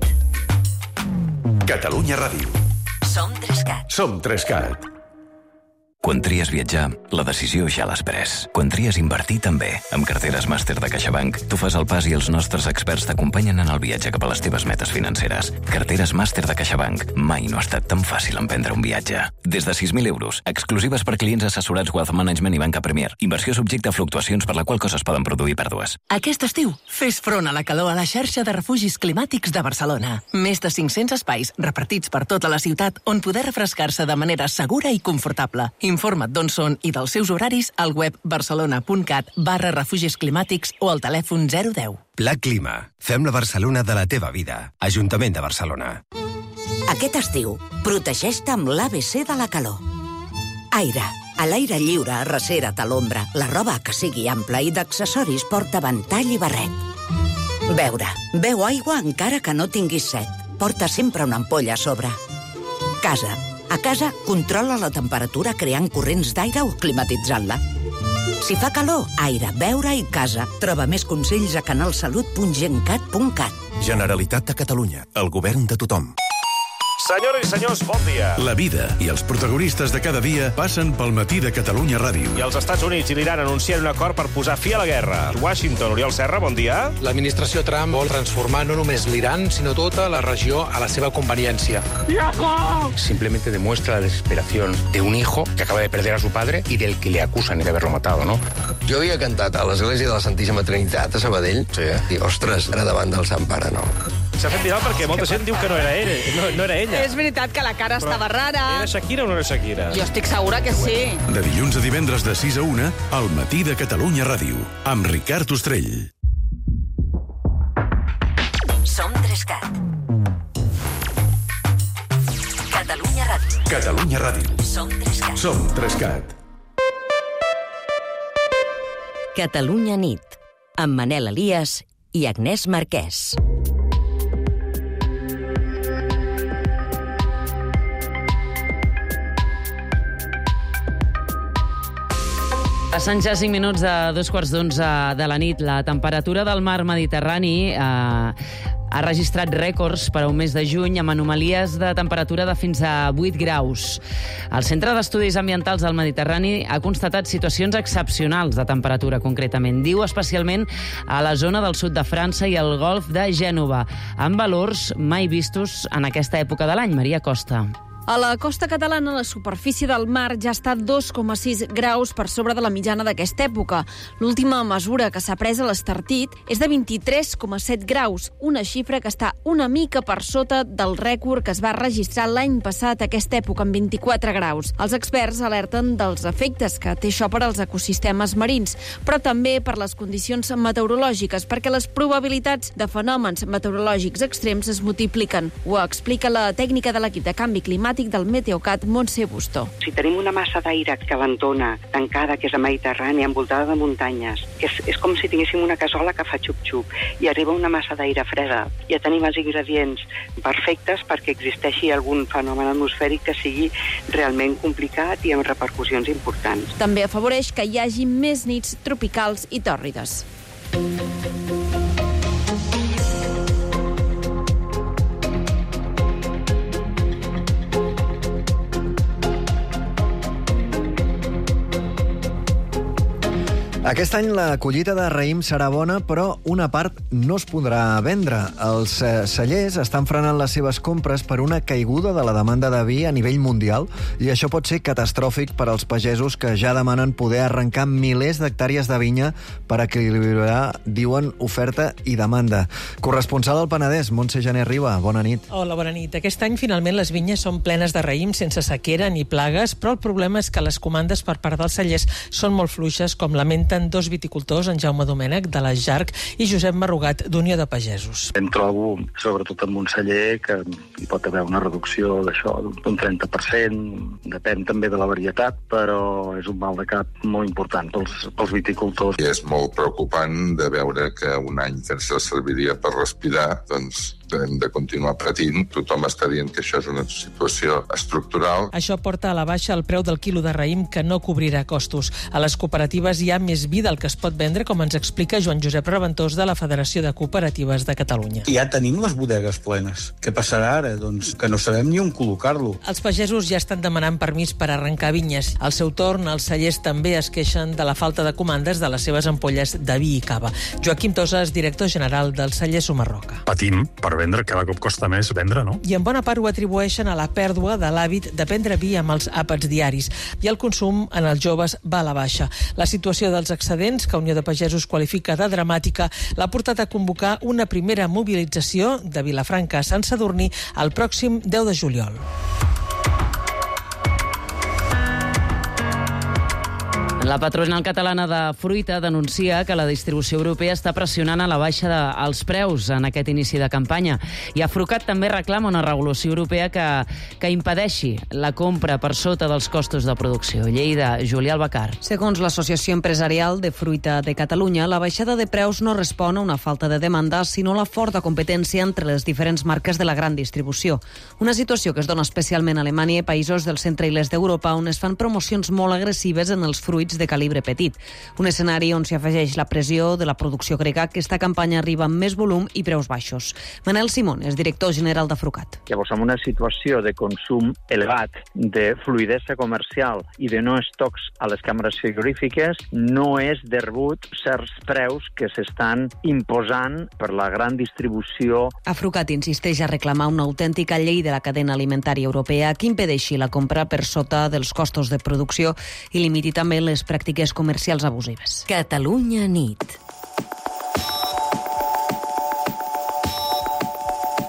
S26: Catalunya Ràdio.
S4: Som Trescat.
S26: Som Trescat.
S27: Quan tries viatjar, la decisió ja l'has pres. Quan tries invertir, també. Amb carteres màster de CaixaBank, tu fas el pas i els nostres experts t'acompanyen en el viatge cap a les teves metes financeres. Carteres màster de CaixaBank. Mai no ha estat tan fàcil emprendre un viatge. Des de sis mil euros, exclusives per clients assessorats Wealth Management i Banca Premier. Inversió subjecte a fluctuacions per la qual cosa es poden produir pèrdues.
S28: Aquest estiu, fes front a la calor a la xarxa de refugis climàtics de Barcelona. Més de cinc-cents espais repartits per tota la ciutat on poder refrescar-se de manera segura i confortable. Informa't d'on són i dels seus horaris al web barcelona.cat barra refugis climàtics o al telèfon zero deu.
S29: Pla Clima. Fem la Barcelona de la teva vida. Ajuntament de Barcelona.
S30: Aquest estiu, protegeix-te amb l'A B C de la calor. Aire. A l'aire lliure, arrecera't a l'ombra. La roba que sigui ampla i d'accessoris porta ventall i barret. Beure. Beu aigua encara que no tinguis set. Porta sempre una ampolla a sobre. Casa. A casa, controla la temperatura creant corrents d'aire o climatitzant-la. Si fa calor, aire, beure i casa. Troba més consells a canalsalut punt gencat punt cat.
S26: Generalitat de Catalunya. El govern de tothom.
S31: Senyores i senyors, bon dia.
S26: La vida i els protagonistes de cada dia passen pel matí de Catalunya Ràdio.
S31: I els Estats Units i l'Iran anuncien un acord per posar fi a la guerra. Washington, Oriol Serra, bon dia.
S14: L'administració Trump vol transformar no només l'Iran, sinó tota la regió a la seva conveniència.
S32: Simplemente demuestra la desesperación de un hijo que acaba de perder a su padre y del que le acusan de haberlo matado, ¿no?
S33: Jo havia cantat a l'església de la Santíssima Trinitat a Sabadell. Sí. I, ostres, ara davant del Sant Pare, no.
S31: s'ha fet viral perquè molta gent diu que no era ella. No, no era ella.
S2: És veritat que la cara
S31: Però
S2: estava rara.
S31: Era Shakira o no era Shakira?
S2: Jo estic segura que sí.
S26: De dilluns a divendres de sis a una, al Matí de Catalunya Ràdio, amb Ricard Ostrell.
S4: Som Trescat. Catalunya Ràdio.
S26: Catalunya Ràdio.
S4: Som Trescat.
S26: Som Trescat.
S30: Catalunya nit, amb Manel Elias i Agnès Marquès.
S3: Passant ja cinc minuts de dos quarts d'onze de la nit, la temperatura del mar Mediterrani eh, ha registrat rècords per a un mes de juny amb anomalies de temperatura de fins a vuit graus. El Centre d'Estudis Ambientals del Mediterrani ha constatat situacions excepcionals de temperatura, concretament. Diu especialment a la zona del sud de França i el golf de Gènova, amb valors mai vistos en aquesta època de l'any. Maria Costa.
S2: A la costa catalana, la superfície del mar ja està dos coma sis graus per sobre de la mitjana d'aquesta època. L'última mesura que s'ha pres a l'Estartit és de vint-i-tres coma set graus, una xifra que està una mica per sota del rècord que es va registrar l'any passat a aquesta època, amb vint-i-quatre graus. Els experts alerten dels efectes que té això per als ecosistemes marins, però també per les condicions meteorològiques, perquè les probabilitats de fenòmens meteorològics extrems es multipliquen. Ho explica la tècnica de l'equip de canvi climàtic del Meteocat, Montse Bustó.
S7: Si tenim una massa d'aire calentona, tancada, que és la Mediterrània, envoltada de muntanyes, que és, és com si tinguéssim una casola que fa xup-xup, i arriba una massa d'aire freda, ja tenim els ingredients perfectes perquè existeixi algun fenomen atmosfèric que sigui realment complicat i amb repercussions importants.
S2: També afavoreix que hi hagi més nits tropicals i tòrrides.
S1: Aquest any la collita de raïm serà bona, però una part no es podrà vendre. Els eh, cellers estan frenant les seves compres per una caiguda de la demanda de vi a nivell mundial i això pot ser catastròfic per als pagesos que ja demanen poder arrencar milers d'hectàrees de vinya per equilibrar, diuen, oferta i demanda. Corresponsal al Penedès, Montse Jané Riba, bona nit.
S10: Hola, bona nit. Aquest any finalment les vinyes són plenes de raïm sense sequera ni plagues, però el problema és que les comandes per part dels cellers són molt fluixes, com lamenten dos viticultors, en Jaume Domènech, de la Jarc, i Josep Marrugat, d'Unió de Pagesos.
S11: Em trobo, sobretot amb un celler, que hi pot haver una reducció d'això, d'un trenta per cent, depèn també de la varietat, però és un mal de cap molt important pels, pels viticultors.
S8: I és molt preocupant de veure que un any que ens serviria per respirar, doncs hem de continuar patint. Tothom està dient que això és una situació estructural.
S10: Això porta a la baixa el preu del quilo de raïm, que no cobrirà costos. A les cooperatives hi ha més vi del que es pot vendre, com ens explica Joan Josep Reventós, de la Federació de Cooperatives de Catalunya.
S12: Ja tenim les bodegues plenes. Què passarà ara? Doncs que no sabem ni on col·locar-lo.
S10: Els pagesos ja estan demanant permís per arrencar vinyes. Al seu torn, els cellers també es queixen de la falta de comandes de les seves ampolles de vi i cava. Joaquim Tosas, director general del celler Sumarroca.
S13: Patim per vendre, cada cop costa més vendre, no?
S10: I en bona part ho atribueixen a la pèrdua de l'hàbit de prendre vi amb els àpats diaris. I el consum en els joves va a la baixa. La situació dels excedents, que Unió de Pagesos qualifica de dramàtica, l'ha portat a convocar una primera mobilització de Vilafranca a Sant Sadurní el pròxim deu de juliol.
S3: La patronal catalana de fruita denuncia que la distribució europea està pressionant a la baixa dels preus en aquest inici de campanya. I Afrucat també reclama una regulació europea que, que impedeixi la compra per sota dels costos de producció. Lleida, Julià Albacar.
S15: Segons l'Associació Empresarial de Fruita de Catalunya, la baixada de preus no respon a una falta de demanda, sinó a la forta competència entre les diferents marques de la gran distribució. Una situació que es dona especialment a Alemanya i països del centre i l'est d'Europa, on es fan promocions molt agressives en els fruits de calibre petit. Un escenari on s'hi afegeix la pressió de la producció grega, que aquesta campanya arriba amb més volum i preus baixos. Manel Simón és director general d'Afrucat.
S16: Llavors, en una situació de consum elevat, de fluidesa comercial i de no estocs a les càmeres frigorífiques, no és de rebut certs preus que s'estan imposant per la gran distribució.
S15: Afrucat insisteix a reclamar una autèntica llei de la cadena alimentària europea que impedeixi la compra per sota dels costos de producció i limiti també les pràctiques comercials abusives.
S30: Catalunya nit.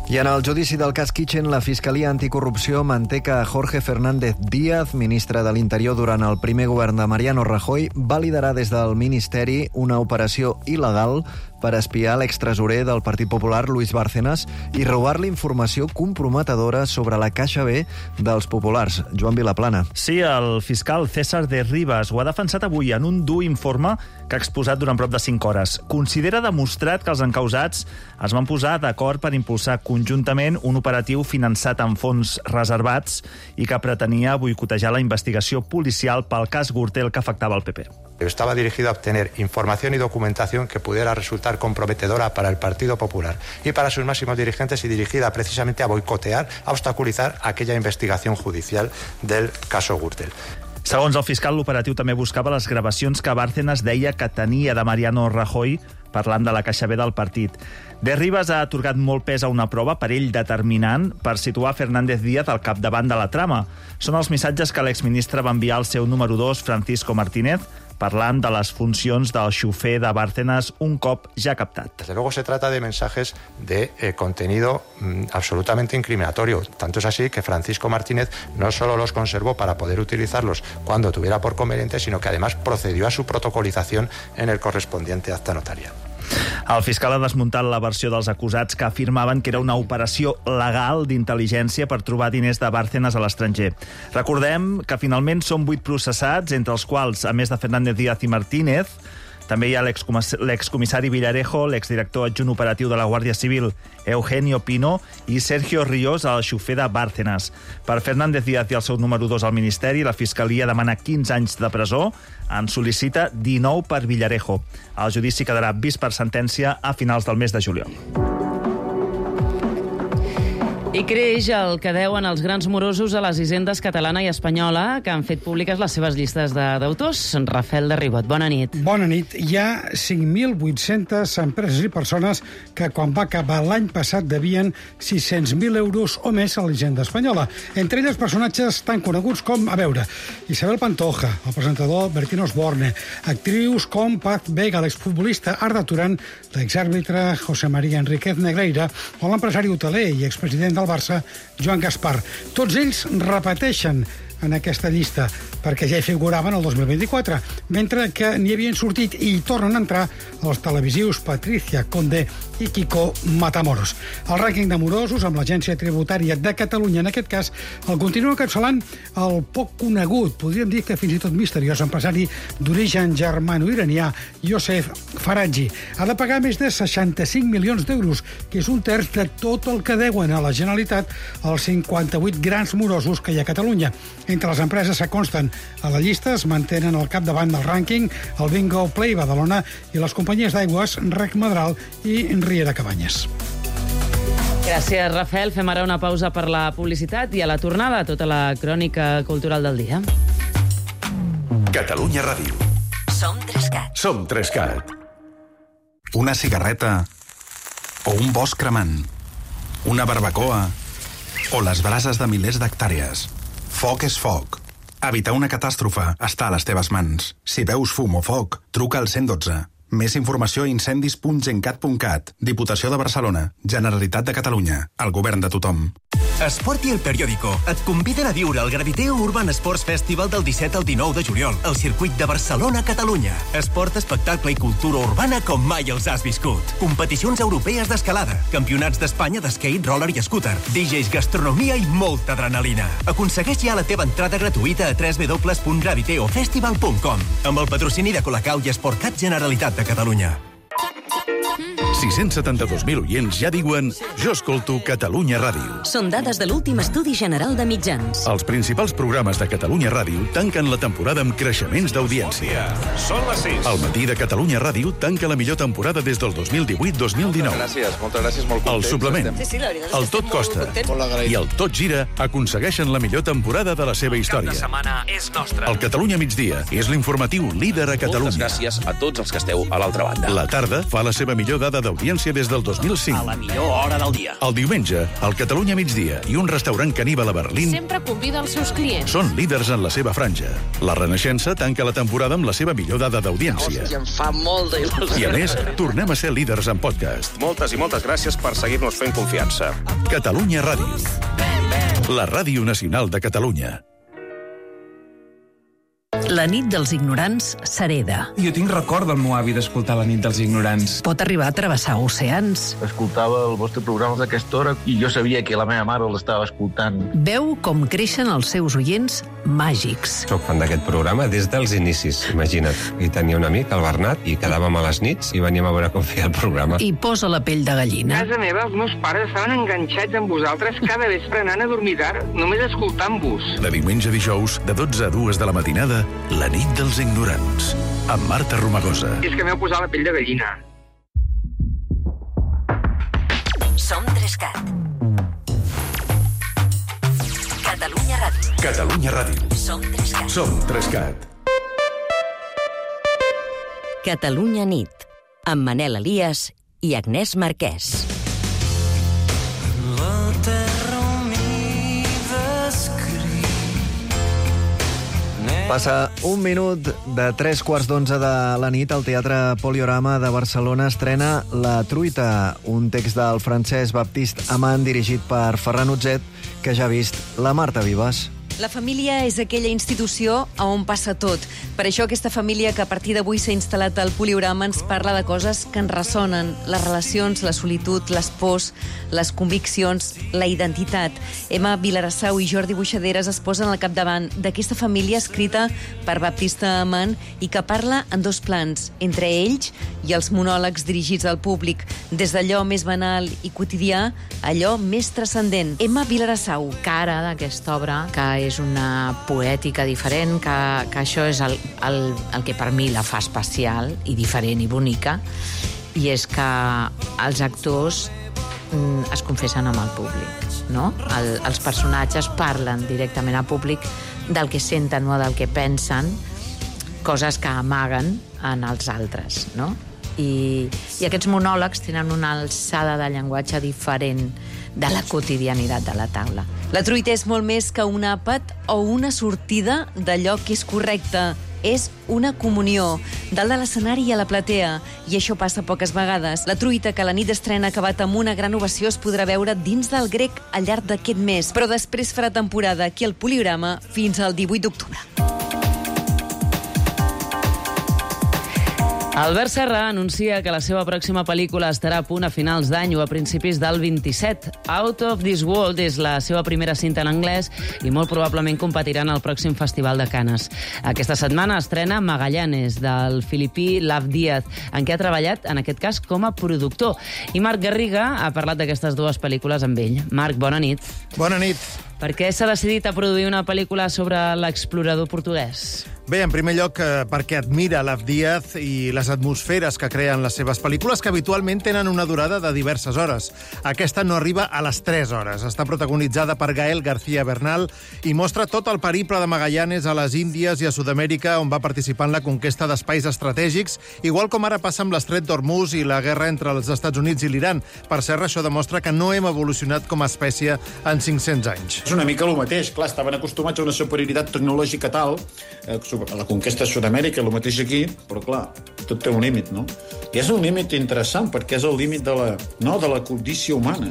S1: I en el judici del cas Kitchen, la Fiscalia Anticorrupció manté que Jorge Fernández Díaz, ministre de l'Interior durant el primer govern de Mariano Rajoy, va liderar des del Ministeri una operació il·legal per espiar l'extresorer del Partit Popular, Luis Bárcenas, i robar-li informació comprometedora sobre la Caixa B dels populars. Joan Vilaplana.
S5: Sí, el fiscal César de Rivas ho ha defensat avui en un dur informe que ha exposat durant prop de cinc hores. Considera demostrat que els encausats es van posar d'acord per impulsar conjuntament un operatiu finançat amb fons reservats i que pretenia boicotejar la investigació policial pel cas Gürtel que afectava el P P.
S6: Estaba dirigido a obtener información y documentación que pudiera resultar comprometedora para el Partido Popular y para sus máximos dirigentes y dirigida precisamente a boicotear, a obstaculizar aquella investigación judicial del caso Gürtel.
S5: Segons el fiscal, l'operatiu també buscava les gravacions que Bárcenas deia que tenia de Mariano Rajoy parlant de la Caixa B del partit. De Rivas ha atorgat molt pes a una prova, per ell determinant, per situar Fernández Díaz al capdavant de la trama. Són els missatges que l'exministre va enviar al seu número dos, Francisco Martínez, parlant de les funcions del xofer de Bárcenas un cop ja captat.
S6: Desde luego se trata de mensajes de eh, contenido mm, absolutamente incriminatorio. Tanto es así que Francisco Martínez no solo los conservó para poder utilizarlos cuando tuviera por conveniente, sino que además procedió a su protocolización en el correspondiente acta notarial.
S5: El fiscal ha desmuntat la versió dels acusats que afirmaven que era una operació legal d'intel·ligència per trobar diners de Bárcenas a l'estranger. Recordem que finalment són vuit processats, entre els quals, a més de Fernández Díaz i Martínez, també hi ha l'excomissari Villarejo, l'exdirector adjunt operatiu de la Guàrdia Civil, Eugenio Pino, i Sergio Ríos, el xofer de Bárcenas. Per Fernández Díaz i el seu número dos al Ministeri, la Fiscalia demana quinze anys de presó, en sol·licita dinou per Villarejo. El judici quedarà vist per sentència a finals del mes de juliol.
S3: I creix el que deuen els grans morosos a les hisendes catalana i espanyola, que han fet públiques les seves llistes de deutors. Rafael de Ribot, bona nit.
S9: Bona nit. Hi ha cinc mil vuit-centes empreses i persones que quan va acabar l'any passat devien sis-cents mil euros o més a la hisenda espanyola. Entre elles personatges tan coneguts com, a veure, Isabel Pantoja, el presentador Bertín Osborne, actrius com Paz Vega, l'exfutbolista Arda Turán, l'exàrbitre José María Enríquez Negreira o l'empresari hoteler i expresident del Barça, Joan Gaspar. Tots ells repeteixen en aquesta llista, perquè ja hi figuraven el dos mil vint-i-quatre, mentre que n'hi havien sortit i hi tornen a entrar els televisius Patricia Conde i Kiko Matamoros. El rànquing de morosos, amb l'Agència Tributària de Catalunya, en aquest cas, el continua encapçalant el poc conegut, podríem dir que fins i tot misteriós, empresari d'origen germano-iranià, Youssef Faraji. Ha de pagar més de seixanta-cinc milions d'euros, que és un terç de tot el que deuen a la Generalitat els cinquanta-vuit grans morosos que hi ha a Catalunya. Entre les empreses que consten a la llista es mantenen al capdavant del rànquing el Bingo Play Badalona i les companyies d'aigües Rec Madral i Riera Cabanyes.
S3: Gràcies, Rafael. Fem ara una pausa per la publicitat i a la tornada tota la crònica cultural del dia.
S26: Catalunya Ràdio.
S4: Som Trescat.
S26: Som Trescat.
S17: Una cigarreta o un bosc cremant, una barbacoa o les brases de milers d'hectàrees. Foc és foc. Evitar una catàstrofe està a les teves mans. Si veus fum o foc, truca al cent dotze. Més informació a incendis punt gencat punt cat. Diputació de Barcelona. Generalitat de Catalunya. El govern de tothom.
S18: Esport i El Periódico et conviden a viure el Graviteo Urban Sports Festival del disset al dinou de juliol al circuit de Barcelona, Catalunya. Esport, espectacle i cultura urbana com mai els has viscut. Competicions europees d'escalada, campionats d'Espanya d'skate, roller i scooter, D Js, gastronomia i molta adrenalina. Aconsegueix ja la teva entrada gratuïta a w w w punt graviteo festival punt com amb el patrocini de Colacau i Esportcat Generalitat de Catalunya.
S26: sis-cents setanta-dos mil oients ja diuen «Jo escolto Catalunya Ràdio».
S19: Són dades de l'últim estudi general de mitjans.
S26: Els principals programes de Catalunya Ràdio tanquen la temporada amb creixements d'audiència.
S31: Són les sis.
S26: El matí de Catalunya Ràdio tanca la millor temporada des del dos mil divuit dos mil dinou.
S6: Moltes gràcies, moltes gràcies, molt contents.
S26: El suplement,
S19: Sí, sí, la veritat és que
S26: el
S19: estem
S26: Tot
S19: molt
S26: Costa
S19: contents.
S26: i el Tot Gira aconsegueixen la millor temporada de la seva història.
S31: Cap de setmana és nostre.
S26: El Catalunya Migdia és l'informatiu líder a Catalunya.
S31: Moltes gràcies a tots els que esteu a l'altra banda.
S26: La tarda fa la seva millor dada d'audiència des del dos mil cinc.
S18: A la millor hora del dia.
S26: El diumenge, al Catalunya migdia i un restaurant caníbal a Berlín
S7: Sempre convida els seus clients.
S26: són líders en la seva franja. La Renaixença tanca la temporada amb la seva millor dada d'audiència.
S18: Hòstia, em fa molta il·lusió.
S26: I a més, tornem a ser líders en podcast.
S31: Moltes i moltes gràcies per seguir-nos fent confiança.
S26: Catalunya Ràdio. La Ràdio Nacional de Catalunya.
S14: La nit dels ignorants s'hereda.
S20: Jo tinc record del meu avi d'escoltar La nit dels ignorants.
S14: Pot arribar a travessar oceans.
S21: Escoltava el vostre programa a aquesta hora i jo sabia que la meva mare l'estava escoltant.
S14: Veu com creixen els seus oients màgics.
S22: Soc fan d'aquest programa des dels inicis, imagina't. I tenia un amic, el Bernat, i quedàvem a les nits i veníem a veure com feia el programa.
S14: I posa la pell de gallina.
S23: A casa meva, els meus pares estaven enganxats amb vosaltres cada vespre anant a dormir tard, només escoltant-vos.
S26: De diumenge a dijous, de dotze a dues de la matinada, La nit dels ignorants, amb Marta Romagosa.
S23: És que m'heu posat la pell de gallina.
S4: Som Trescat. Catalunya Ràdio.
S26: Catalunya Ràdio.
S4: Som Trescat.
S26: Som Trescat.
S19: Catalunya nit, amb Manel Elias i Agnès Marquès.
S1: Passa un minut de tres quarts d'onze de la nit. Al Teatre Poliorama de Barcelona estrena La truita, un text del francès Baptiste Amand dirigit per Ferran Utzet, que ja ha vist la Marta Vives.
S15: La família és aquella institució a on passa tot. Per això aquesta família que a partir d'avui s'ha instal·lat al Poliorama ens parla de coses que ens ressonen. Les relacions, la solitud, les pors, les conviccions, la identitat. Emma Vilarassau i Jordi Buixaderes es posen al capdavant d'aquesta família escrita per Baptiste Amand i que parla en dos plans, entre ells i els monòlegs dirigits al públic, des d'allò més banal i quotidià a allò més transcendent. Emma Vilarassau.
S7: Cara d'aquesta obra, que és una poètica diferent, que, que això és el, el, el que per mi la fa especial i diferent i bonica, i és que els actors mm, es confessen amb el públic, no? El, els personatges parlen directament al públic del que senten o del que pensen, coses que amaguen en els altres, no? I, i aquests monòlegs tenen una alçada de llenguatge diferent de la quotidianitat de la taula.
S15: La truita és molt més que un àpat o una sortida d'allò que és correcte. És una comunió, dalt de l'escenari i a la platea, i això passa poques vegades. La truita, que la nit d'estrena ha acabat amb una gran ovació, es podrà veure dins del Grec al llarg d'aquest mes, però després farà temporada aquí al Poliorama fins al divuit d'octubre.
S3: Albert Serra anuncia que la seva pròxima pel·lícula estarà a punt a finals d'any o a principis del vint-i-set. Out of This World és la seva primera cinta en anglès i molt probablement competirà en el pròxim Festival de Canes. Aquesta setmana estrena Magallanes, del filipí Lav Díaz, en què ha treballat, en aquest cas, com a productor. I Marc Garriga ha parlat d'aquestes dues pel·lícules amb ell. Marc, bona nit.
S24: Bona nit.
S3: Per què s'ha decidit a produir una pel·lícula sobre l'explorador portuguès?
S24: Bé, en primer lloc, eh, perquè admira Lav Díaz i les atmosferes que creen les seves pel·lícules, que habitualment tenen una durada de diverses hores. Aquesta no arriba a les tres hores. Està protagonitzada per Gael García Bernal i mostra tot el periple de Magallanes a les Índies i a Sud-amèrica, on va participar en la conquesta d'espais estratègics, igual com ara passa amb l'Estret d'Hormuz i la guerra entre els Estats Units i l'Iran. Per cert, això demostra que no hem evolucionat com a espècie en cinc-cents anys.
S12: És una mica el mateix. Clar, estaven acostumats a una superioritat tecnològica tal, eh, a la conquesta de Sud-amèrica, el mateix aquí, però clar, tot té un límit, no? I és un límit interessant, perquè és el límit de la, no, de la codícia humana.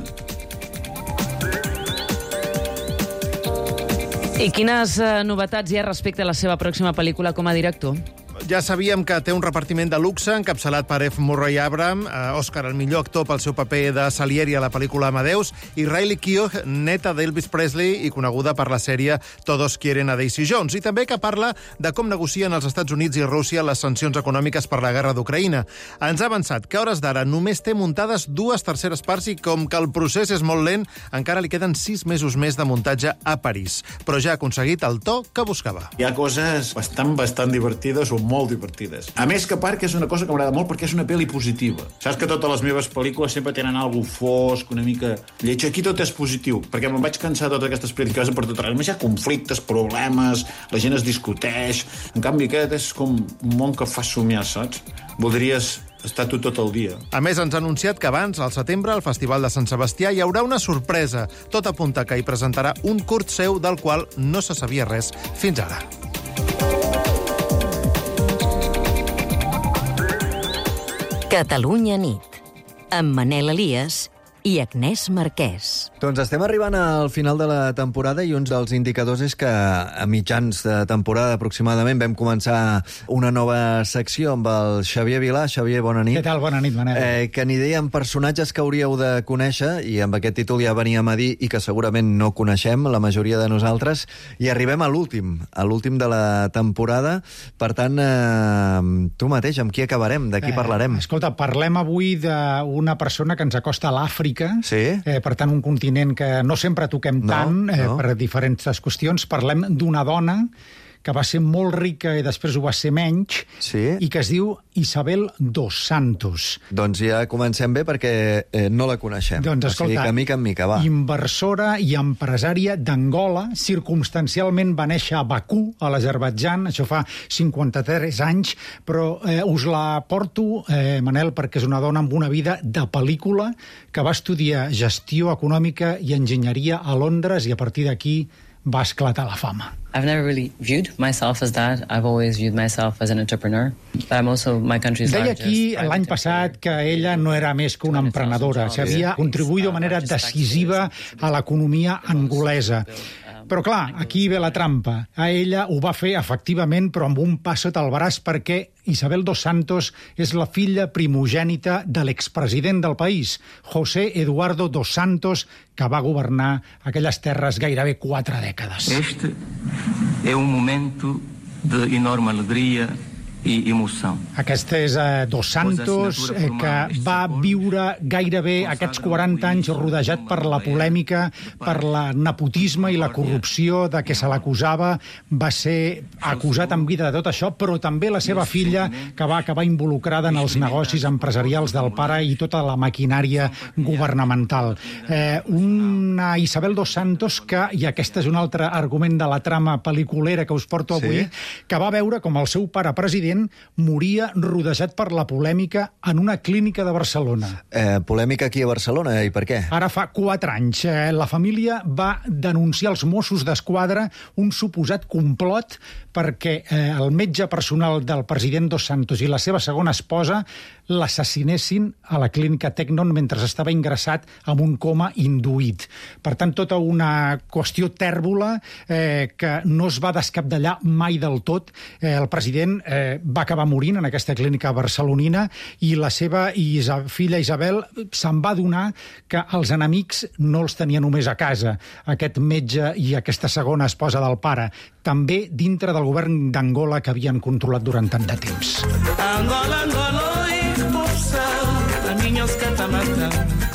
S3: I quines eh, novetats hi ha respecte a la seva pròxima pel·lícula com a director?
S24: Ja sabíem que té un repartiment de luxe, encapçalat per F. Murray Abraham, eh, Òscar, el millor actor pel seu paper de Salieri a la pel·lícula Amadeus, i Riley Keough, neta d'Elvis Presley i coneguda per la sèrie Todos quieren a Daisy Jones, i també que parla de com negocien els Estats Units i Rússia les sancions econòmiques per la guerra d'Ucraïna. Ens ha avançat que a hores d'ara només té muntades dues terceres parts i com que el procés és molt lent, encara li queden sis mesos més de muntatge a París. Però ja ha aconseguit el to que buscava.
S12: Hi ha coses bastant, bastant divertides o molt divertides. A més, que a part que és una cosa que m'agrada molt perquè és una pel·li positiva. Saps que totes les meves pel·lícules sempre tenen algo fosc, una mica lleig. Aquí tot és positiu, perquè me'n vaig cansar de totes aquestes pel·lícules que vas per tot arreu. Només hi ha conflictes, problemes, la gent es discuteix. En canvi, aquest és com un món que fa somiar, saps? Voldries Està tu tot el dia.
S24: A més, ens ha anunciat que abans, al setembre, al Festival de Sant Sebastià, hi haurà una sorpresa. Tot apunta que hi presentarà un curt seu del qual no se sabia res fins ara.
S19: Catalunya nit, amb Manel Elias i Agnès Marquès.
S1: Doncs estem arribant al final de la temporada i uns dels indicadors és que a mitjans de temporada aproximadament vam començar una nova secció amb el Xavier Vilà. Xavier, bona nit.
S9: Què tal? Bona nit, Manel.
S1: Eh, que n'hi dèiem personatges que hauríeu de conèixer, i amb aquest títol ja veníem a dir i que segurament no coneixem, la majoria de nosaltres, i arribem a l'últim, a l'últim de la temporada. Per tant, eh, tu mateix, amb qui acabarem? De qui
S9: eh,
S1: parlarem?
S9: Escolta, parlem avui d'una persona que ens acosta a l'Àfrica.
S1: Sí?
S9: Eh, per tant, un continent que no sempre toquem
S1: no,
S9: tant eh,
S1: no.
S9: per diferents qüestions. Parlem d'una dona que va ser molt rica i després ho va ser menys,
S1: sí?
S9: I que es diu Isabel dos Santos.
S1: Doncs ja comencem bé perquè eh, no la coneixem.
S9: Doncs escolta,
S1: o sigui que mica en mica, va.
S9: Inversora i empresària d'Angola, circumstancialment va néixer a Bakú, a l'Azerbaidjan, això fa cinquanta-tres anys, però eh, us la porto, eh, Manel, perquè és una dona amb una vida de pel·lícula que va estudiar gestió econòmica i enginyeria a Londres i a partir d'aquí va esclatar la fama.
S2: I've never really viewed myself as that. I've always viewed myself as an entrepreneur. I'm also my country's
S9: Deia
S2: largest.
S9: aquí l'any passat que ella no era més que una emprenedora. S'havia contribuït de manera decisiva a l'economia angolesa. Però clar, aquí ve la trampa. A ella ho va fer efectivament, però amb un pas sota el braç, perquè Isabel dos Santos és la filla primogènita de l'expresident del país, José Eduardo dos Santos, que va governar aquelles terres gairebé quatre dècades.
S8: Este é um momento de enorme alegria i emoció.
S9: Aquest és eh, Dos Santos, eh, que va viure gairebé aquests quaranta anys rodejat per la polèmica, per la nepotisme i la corrupció de què se l'acusava. Va ser acusat en vida de tot això, però també la seva filla, que va acabar involucrada en els negocis empresarials del pare i tota la maquinària governamental. Eh, una Isabel dos Santos que, i aquest és un altre argument de la trama pel·liculera que us porto avui, sí? Que va veure com el seu pare president moria rodejat per la polèmica en una clínica de Barcelona.
S1: Eh, polèmica aquí a Barcelona, i per què?
S9: Ara fa quatre anys. Eh, la família va denunciar als Mossos d'Esquadra un suposat complot perquè eh, el metge personal del president Dos Santos i la seva segona esposa l'assassinessin a la clínica Tecnon mentre estava ingressat amb un coma induït. Per tant, tota una qüestió tèrbola eh, que no es va descapdallar mai del tot. Eh, el president eh, va acabar morint en aquesta clínica barcelonina i la seva Isa, filla Isabel se'n va adonar que els enemics no els tenia només a casa, aquest metge i aquesta segona esposa del pare, també dintre del govern d'Angola que havien controlat durant tant de temps.
S10: Angola, Angola, a niños que te matan.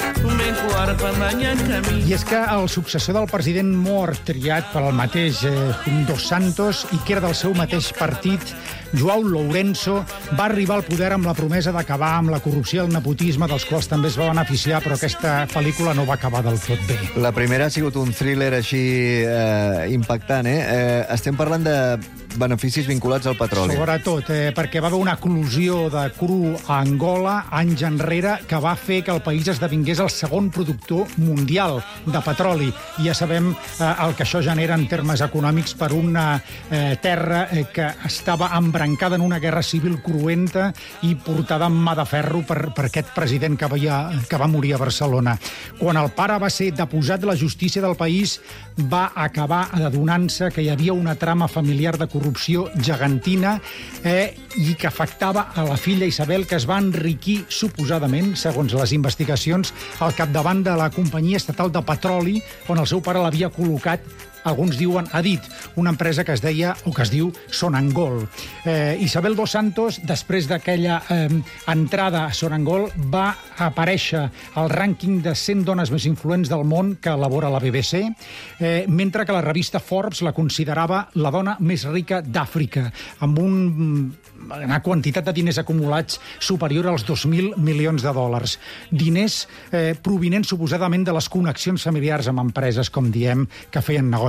S9: I és que el successor del president mort, triat per el mateix eh, Dos Santos i que era del seu mateix partit, João Lourenço, va arribar al poder amb la promesa d'acabar amb la corrupció i el nepotisme, dels quals també es va beneficiar, però aquesta pel·lícula no va acabar del tot bé.
S1: La primera ha sigut un thriller així eh, impactant, eh? eh? Estem parlant de beneficis vinculats al petroli.
S9: Sobretot, eh, perquè va haver una eclosió de cru a Angola anys enrere que va fer que el país esdevingués el segon productor mundial de petroli. I ja sabem eh, el que això genera en termes econòmics per una eh, terra eh, que estava embrancada en una guerra civil cruenta i portada amb mà de ferro per, per aquest president que, havia, que va morir a Barcelona. Quan el pare va ser deposat, la justícia del país va acabar adonant-se que hi havia una trama familiar de corrupció gegantina eh, i que afectava a la filla Isabel, que es va enriquir suposadament, segons les investigacions, al capdavant de la companyia estatal de petroli, on el seu pare l'havia col·locat, alguns diuen, ha dit, una empresa que es deia, o que es diu, Sonangol. Eh, Isabel Dos Santos, després d'aquella eh, entrada a Sonangol, va aparèixer al rànquing de cent dones més influents del món que elabora la B B C, eh, mentre que la revista Forbes la considerava la dona més rica d'Àfrica, amb un una quantitat de diners acumulats superior als dos mil milions de dòlars. Diners eh, provinents suposadament de les connexions familiars amb empreses, com diem, que feien negocis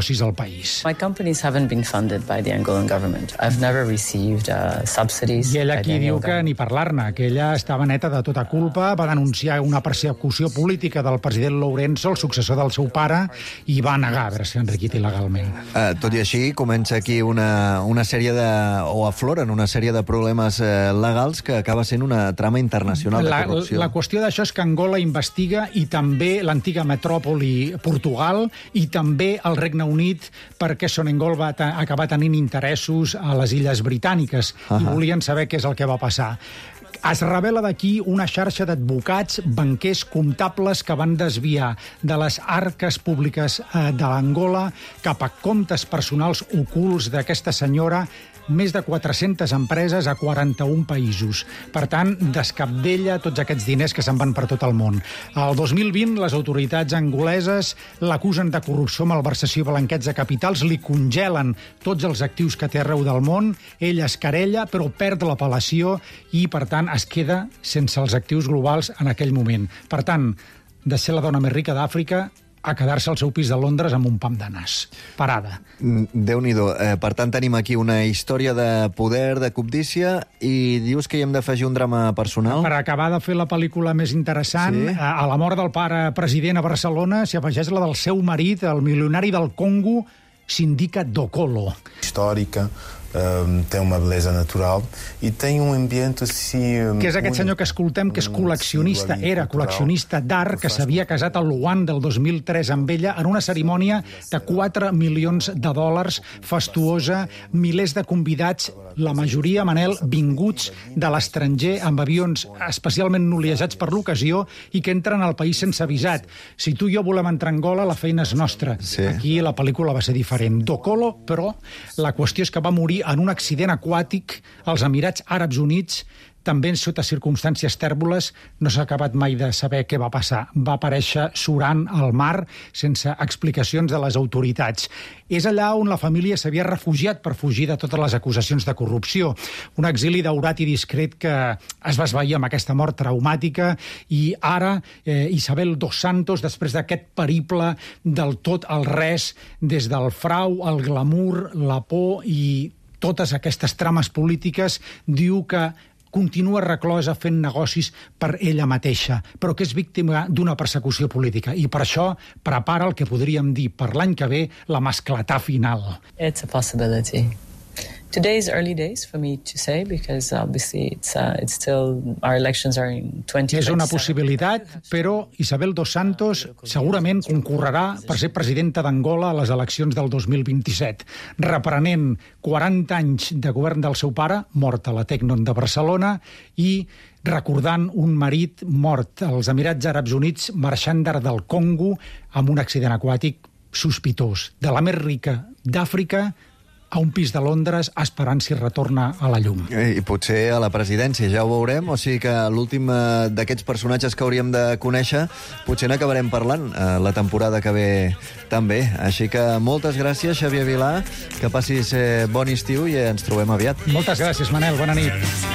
S9: negocis al país.
S2: My companies haven't been funded by the Angolan government. I've never received uh, subsidies.
S9: I ella
S2: by
S9: aquí
S2: the
S9: diu
S2: Angolan
S9: que ni parlar-ne, que ella estava neta de tota culpa, va denunciar una persecució política del president Lourenço, el successor del seu pare, i va negar haver-se enriquit il·legalment.
S1: Uh, tot i així, comença aquí una, una sèrie de... o afloren una sèrie de problemes eh, legals que acaba sent una trama internacional de
S9: La,
S1: corrupció.
S9: la qüestió d'això és que Angola investiga i també l'antiga metròpoli Portugal i també el Regne Unit perquè Sonangol va ta- acabar tenint interessos a les Illes Britàniques i
S1: Ahà.
S9: volien saber què és el que va passar. Es revela d'aquí una xarxa d'advocats, banquers, comptables que van desviar de les arques públiques eh, de l'Angola cap a comptes personals ocults d'aquesta senyora més de quatre-centes empreses a quaranta-un països. Per tant, descapdella tots aquests diners que se'n van per tot el món. El dos mil vint, les autoritats angoleses l'acusen de corrupció, malversació i blanqueig de capitals, li congelen tots els actius que té arreu del món, ell es querella, però perd l'apel·lació i, per tant, es queda sense els actius globals en aquell moment. Per tant, de ser la dona més rica d'Àfrica a quedar-se al seu pis de Londres amb un pam de nas. Parada.
S1: Mm, Déu-n'hi-do. Eh, per tant, tenim aquí una història de poder, de cobdícia, i dius que hi hem d'afegir un drama personal?
S9: Per acabar de fer la pel·lícula més interessant,
S1: Sí?
S9: a, a la mort del pare president a Barcelona s'hi afegeix la del seu marit, el milionari del Congo, Sindika Dokolo.
S5: Històrica, um, té una belesa natural i té un ambient assim...
S9: Que és aquest senyor que escoltem, que és col·leccionista, era col·leccionista d'art, que s'havia casat a Luan del dos mil tres amb ella en una cerimònia de quatre milions de dòlars, fastuosa, milers de convidats, la majoria, Manel, vinguts de l'estranger amb avions especialment noliejats per l'ocasió i que entren al país sense avisat. Si tu i jo volem entrar a Angola, la feina és nostra.
S1: Sí.
S9: Aquí la pel·lícula va ser diferent. Dokolo, però, la qüestió és que va morir en un accident aquàtic als Emirats Àrabs Units, també sota circumstàncies tèrboles. No s'ha acabat mai de saber què va passar. Va aparèixer surant al mar sense explicacions de les autoritats. És allà on la família s'havia refugiat per fugir de totes les acusacions de corrupció. Un exili daurat i discret que es va esvair amb aquesta mort traumàtica i ara eh, Isabel dos Santos, després d'aquest periple del tot al res, des del frau, el glamour, la por i totes aquestes trames polítiques, diu que continua reclosa fent negocis per ella mateixa, però que és víctima d'una persecució política i per això prepara el que podríem dir per l'any que ve la mascletà final.
S2: It's a possibility. Today's early days for me to say because obviously it's uh, it's still our elections are in twenty twenty-seven.
S9: És una possibilitat, però Isabel dos Santos segurament concorrerà per ser presidenta d'Angola a les eleccions del dos mil vint-i-set, reprenent quaranta anys de govern del seu pare, mort a la Tecnon de Barcelona, i recordant un marit mort als Emirats Àrabs Units marxant d'art del Congo amb un accident aquàtic sospitós. De la més rica d'Àfrica a un pis de Londres esperant si retorna a la llum.
S1: I potser a la presidència, ja ho veurem. O sigui que l'últim eh, d'aquests personatges que hauríem de conèixer potser n'acabarem parlant eh, la temporada que ve també. Així que moltes gràcies, Xavier Vilà, que passis eh, bon estiu i ens trobem aviat.
S9: Moltes gràcies, Manel. Bona nit.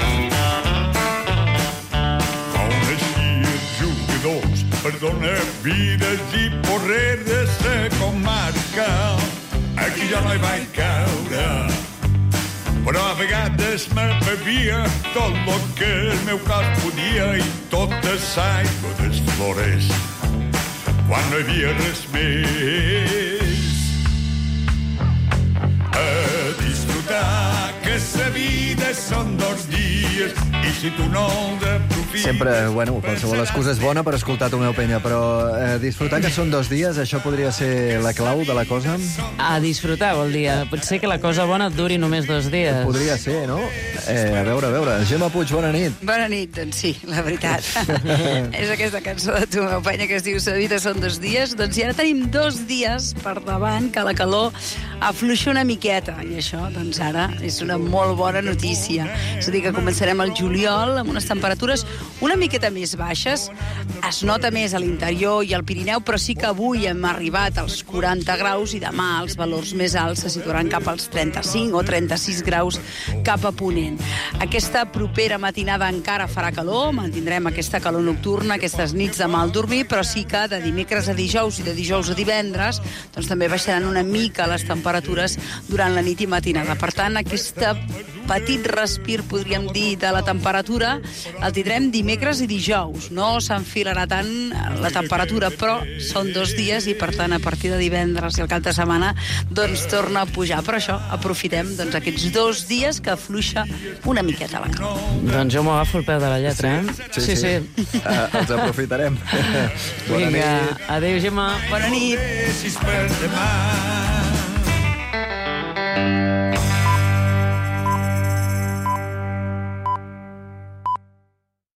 S6: Perdona, vides i porreres de comarca. Aquí ja no hi vaig caure, però a vegades me bevia tot el que el meu cos podia i tota l'aigua dels flores quan no hi havia res més. A disfrutar que sa vida són dos dies i si tu no el d'aprofites...
S1: Sempre, bueno, qualsevol excusa és bona per escoltar Tomeu Penya, però eh, disfrutar que són dos dies, això podria ser la clau de la cosa?
S3: A disfrutar, vol dir. Potser que la cosa bona duri només dos dies.
S1: Podria ser, no? Eh, a veure, a veure. Gemma Puig, bona nit.
S11: Bona nit, doncs sí, la veritat. És aquesta cançó de Tomeu Penya que es diu "Sa vida són dos dies". Doncs i ara tenim dos dies per davant que la calor afluixa una miqueta, i això, doncs ara, és una molt bona notícia. És a dir, que començarem el juliol amb unes temperatures una miqueta més baixes. Es nota més a l'interior i al Pirineu, però sí que avui hem arribat als quaranta graus i demà els valors més alts se situaran cap als trenta-cinc o trenta-sis graus cap a Ponent. Aquesta propera matinada encara farà calor, mantindrem aquesta calor nocturna, aquestes nits de mal dormir, però sí que de dimecres a dijous i de dijous a divendres doncs també baixaran una mica les temperatures durant la nit i matinada. Per tant, aquest petit respir, podríem dir, de la temperatura el tindrem dimecres i dijous. No s'enfilarà tant la temperatura, però són dos dies i, per tant, a partir de divendres i el cap de setmana doncs torna a pujar. Però això, aprofitem doncs, aquests dos dies que afluixa una miqueta la calor.
S3: Doncs jo m'agafo el peu de la lletra, eh?
S1: Sí, sí. sí. sí. Uh, els aprofitarem. Bona
S3: Vinga,
S1: nit.
S3: Adéu, Gemma.
S11: Bona nit.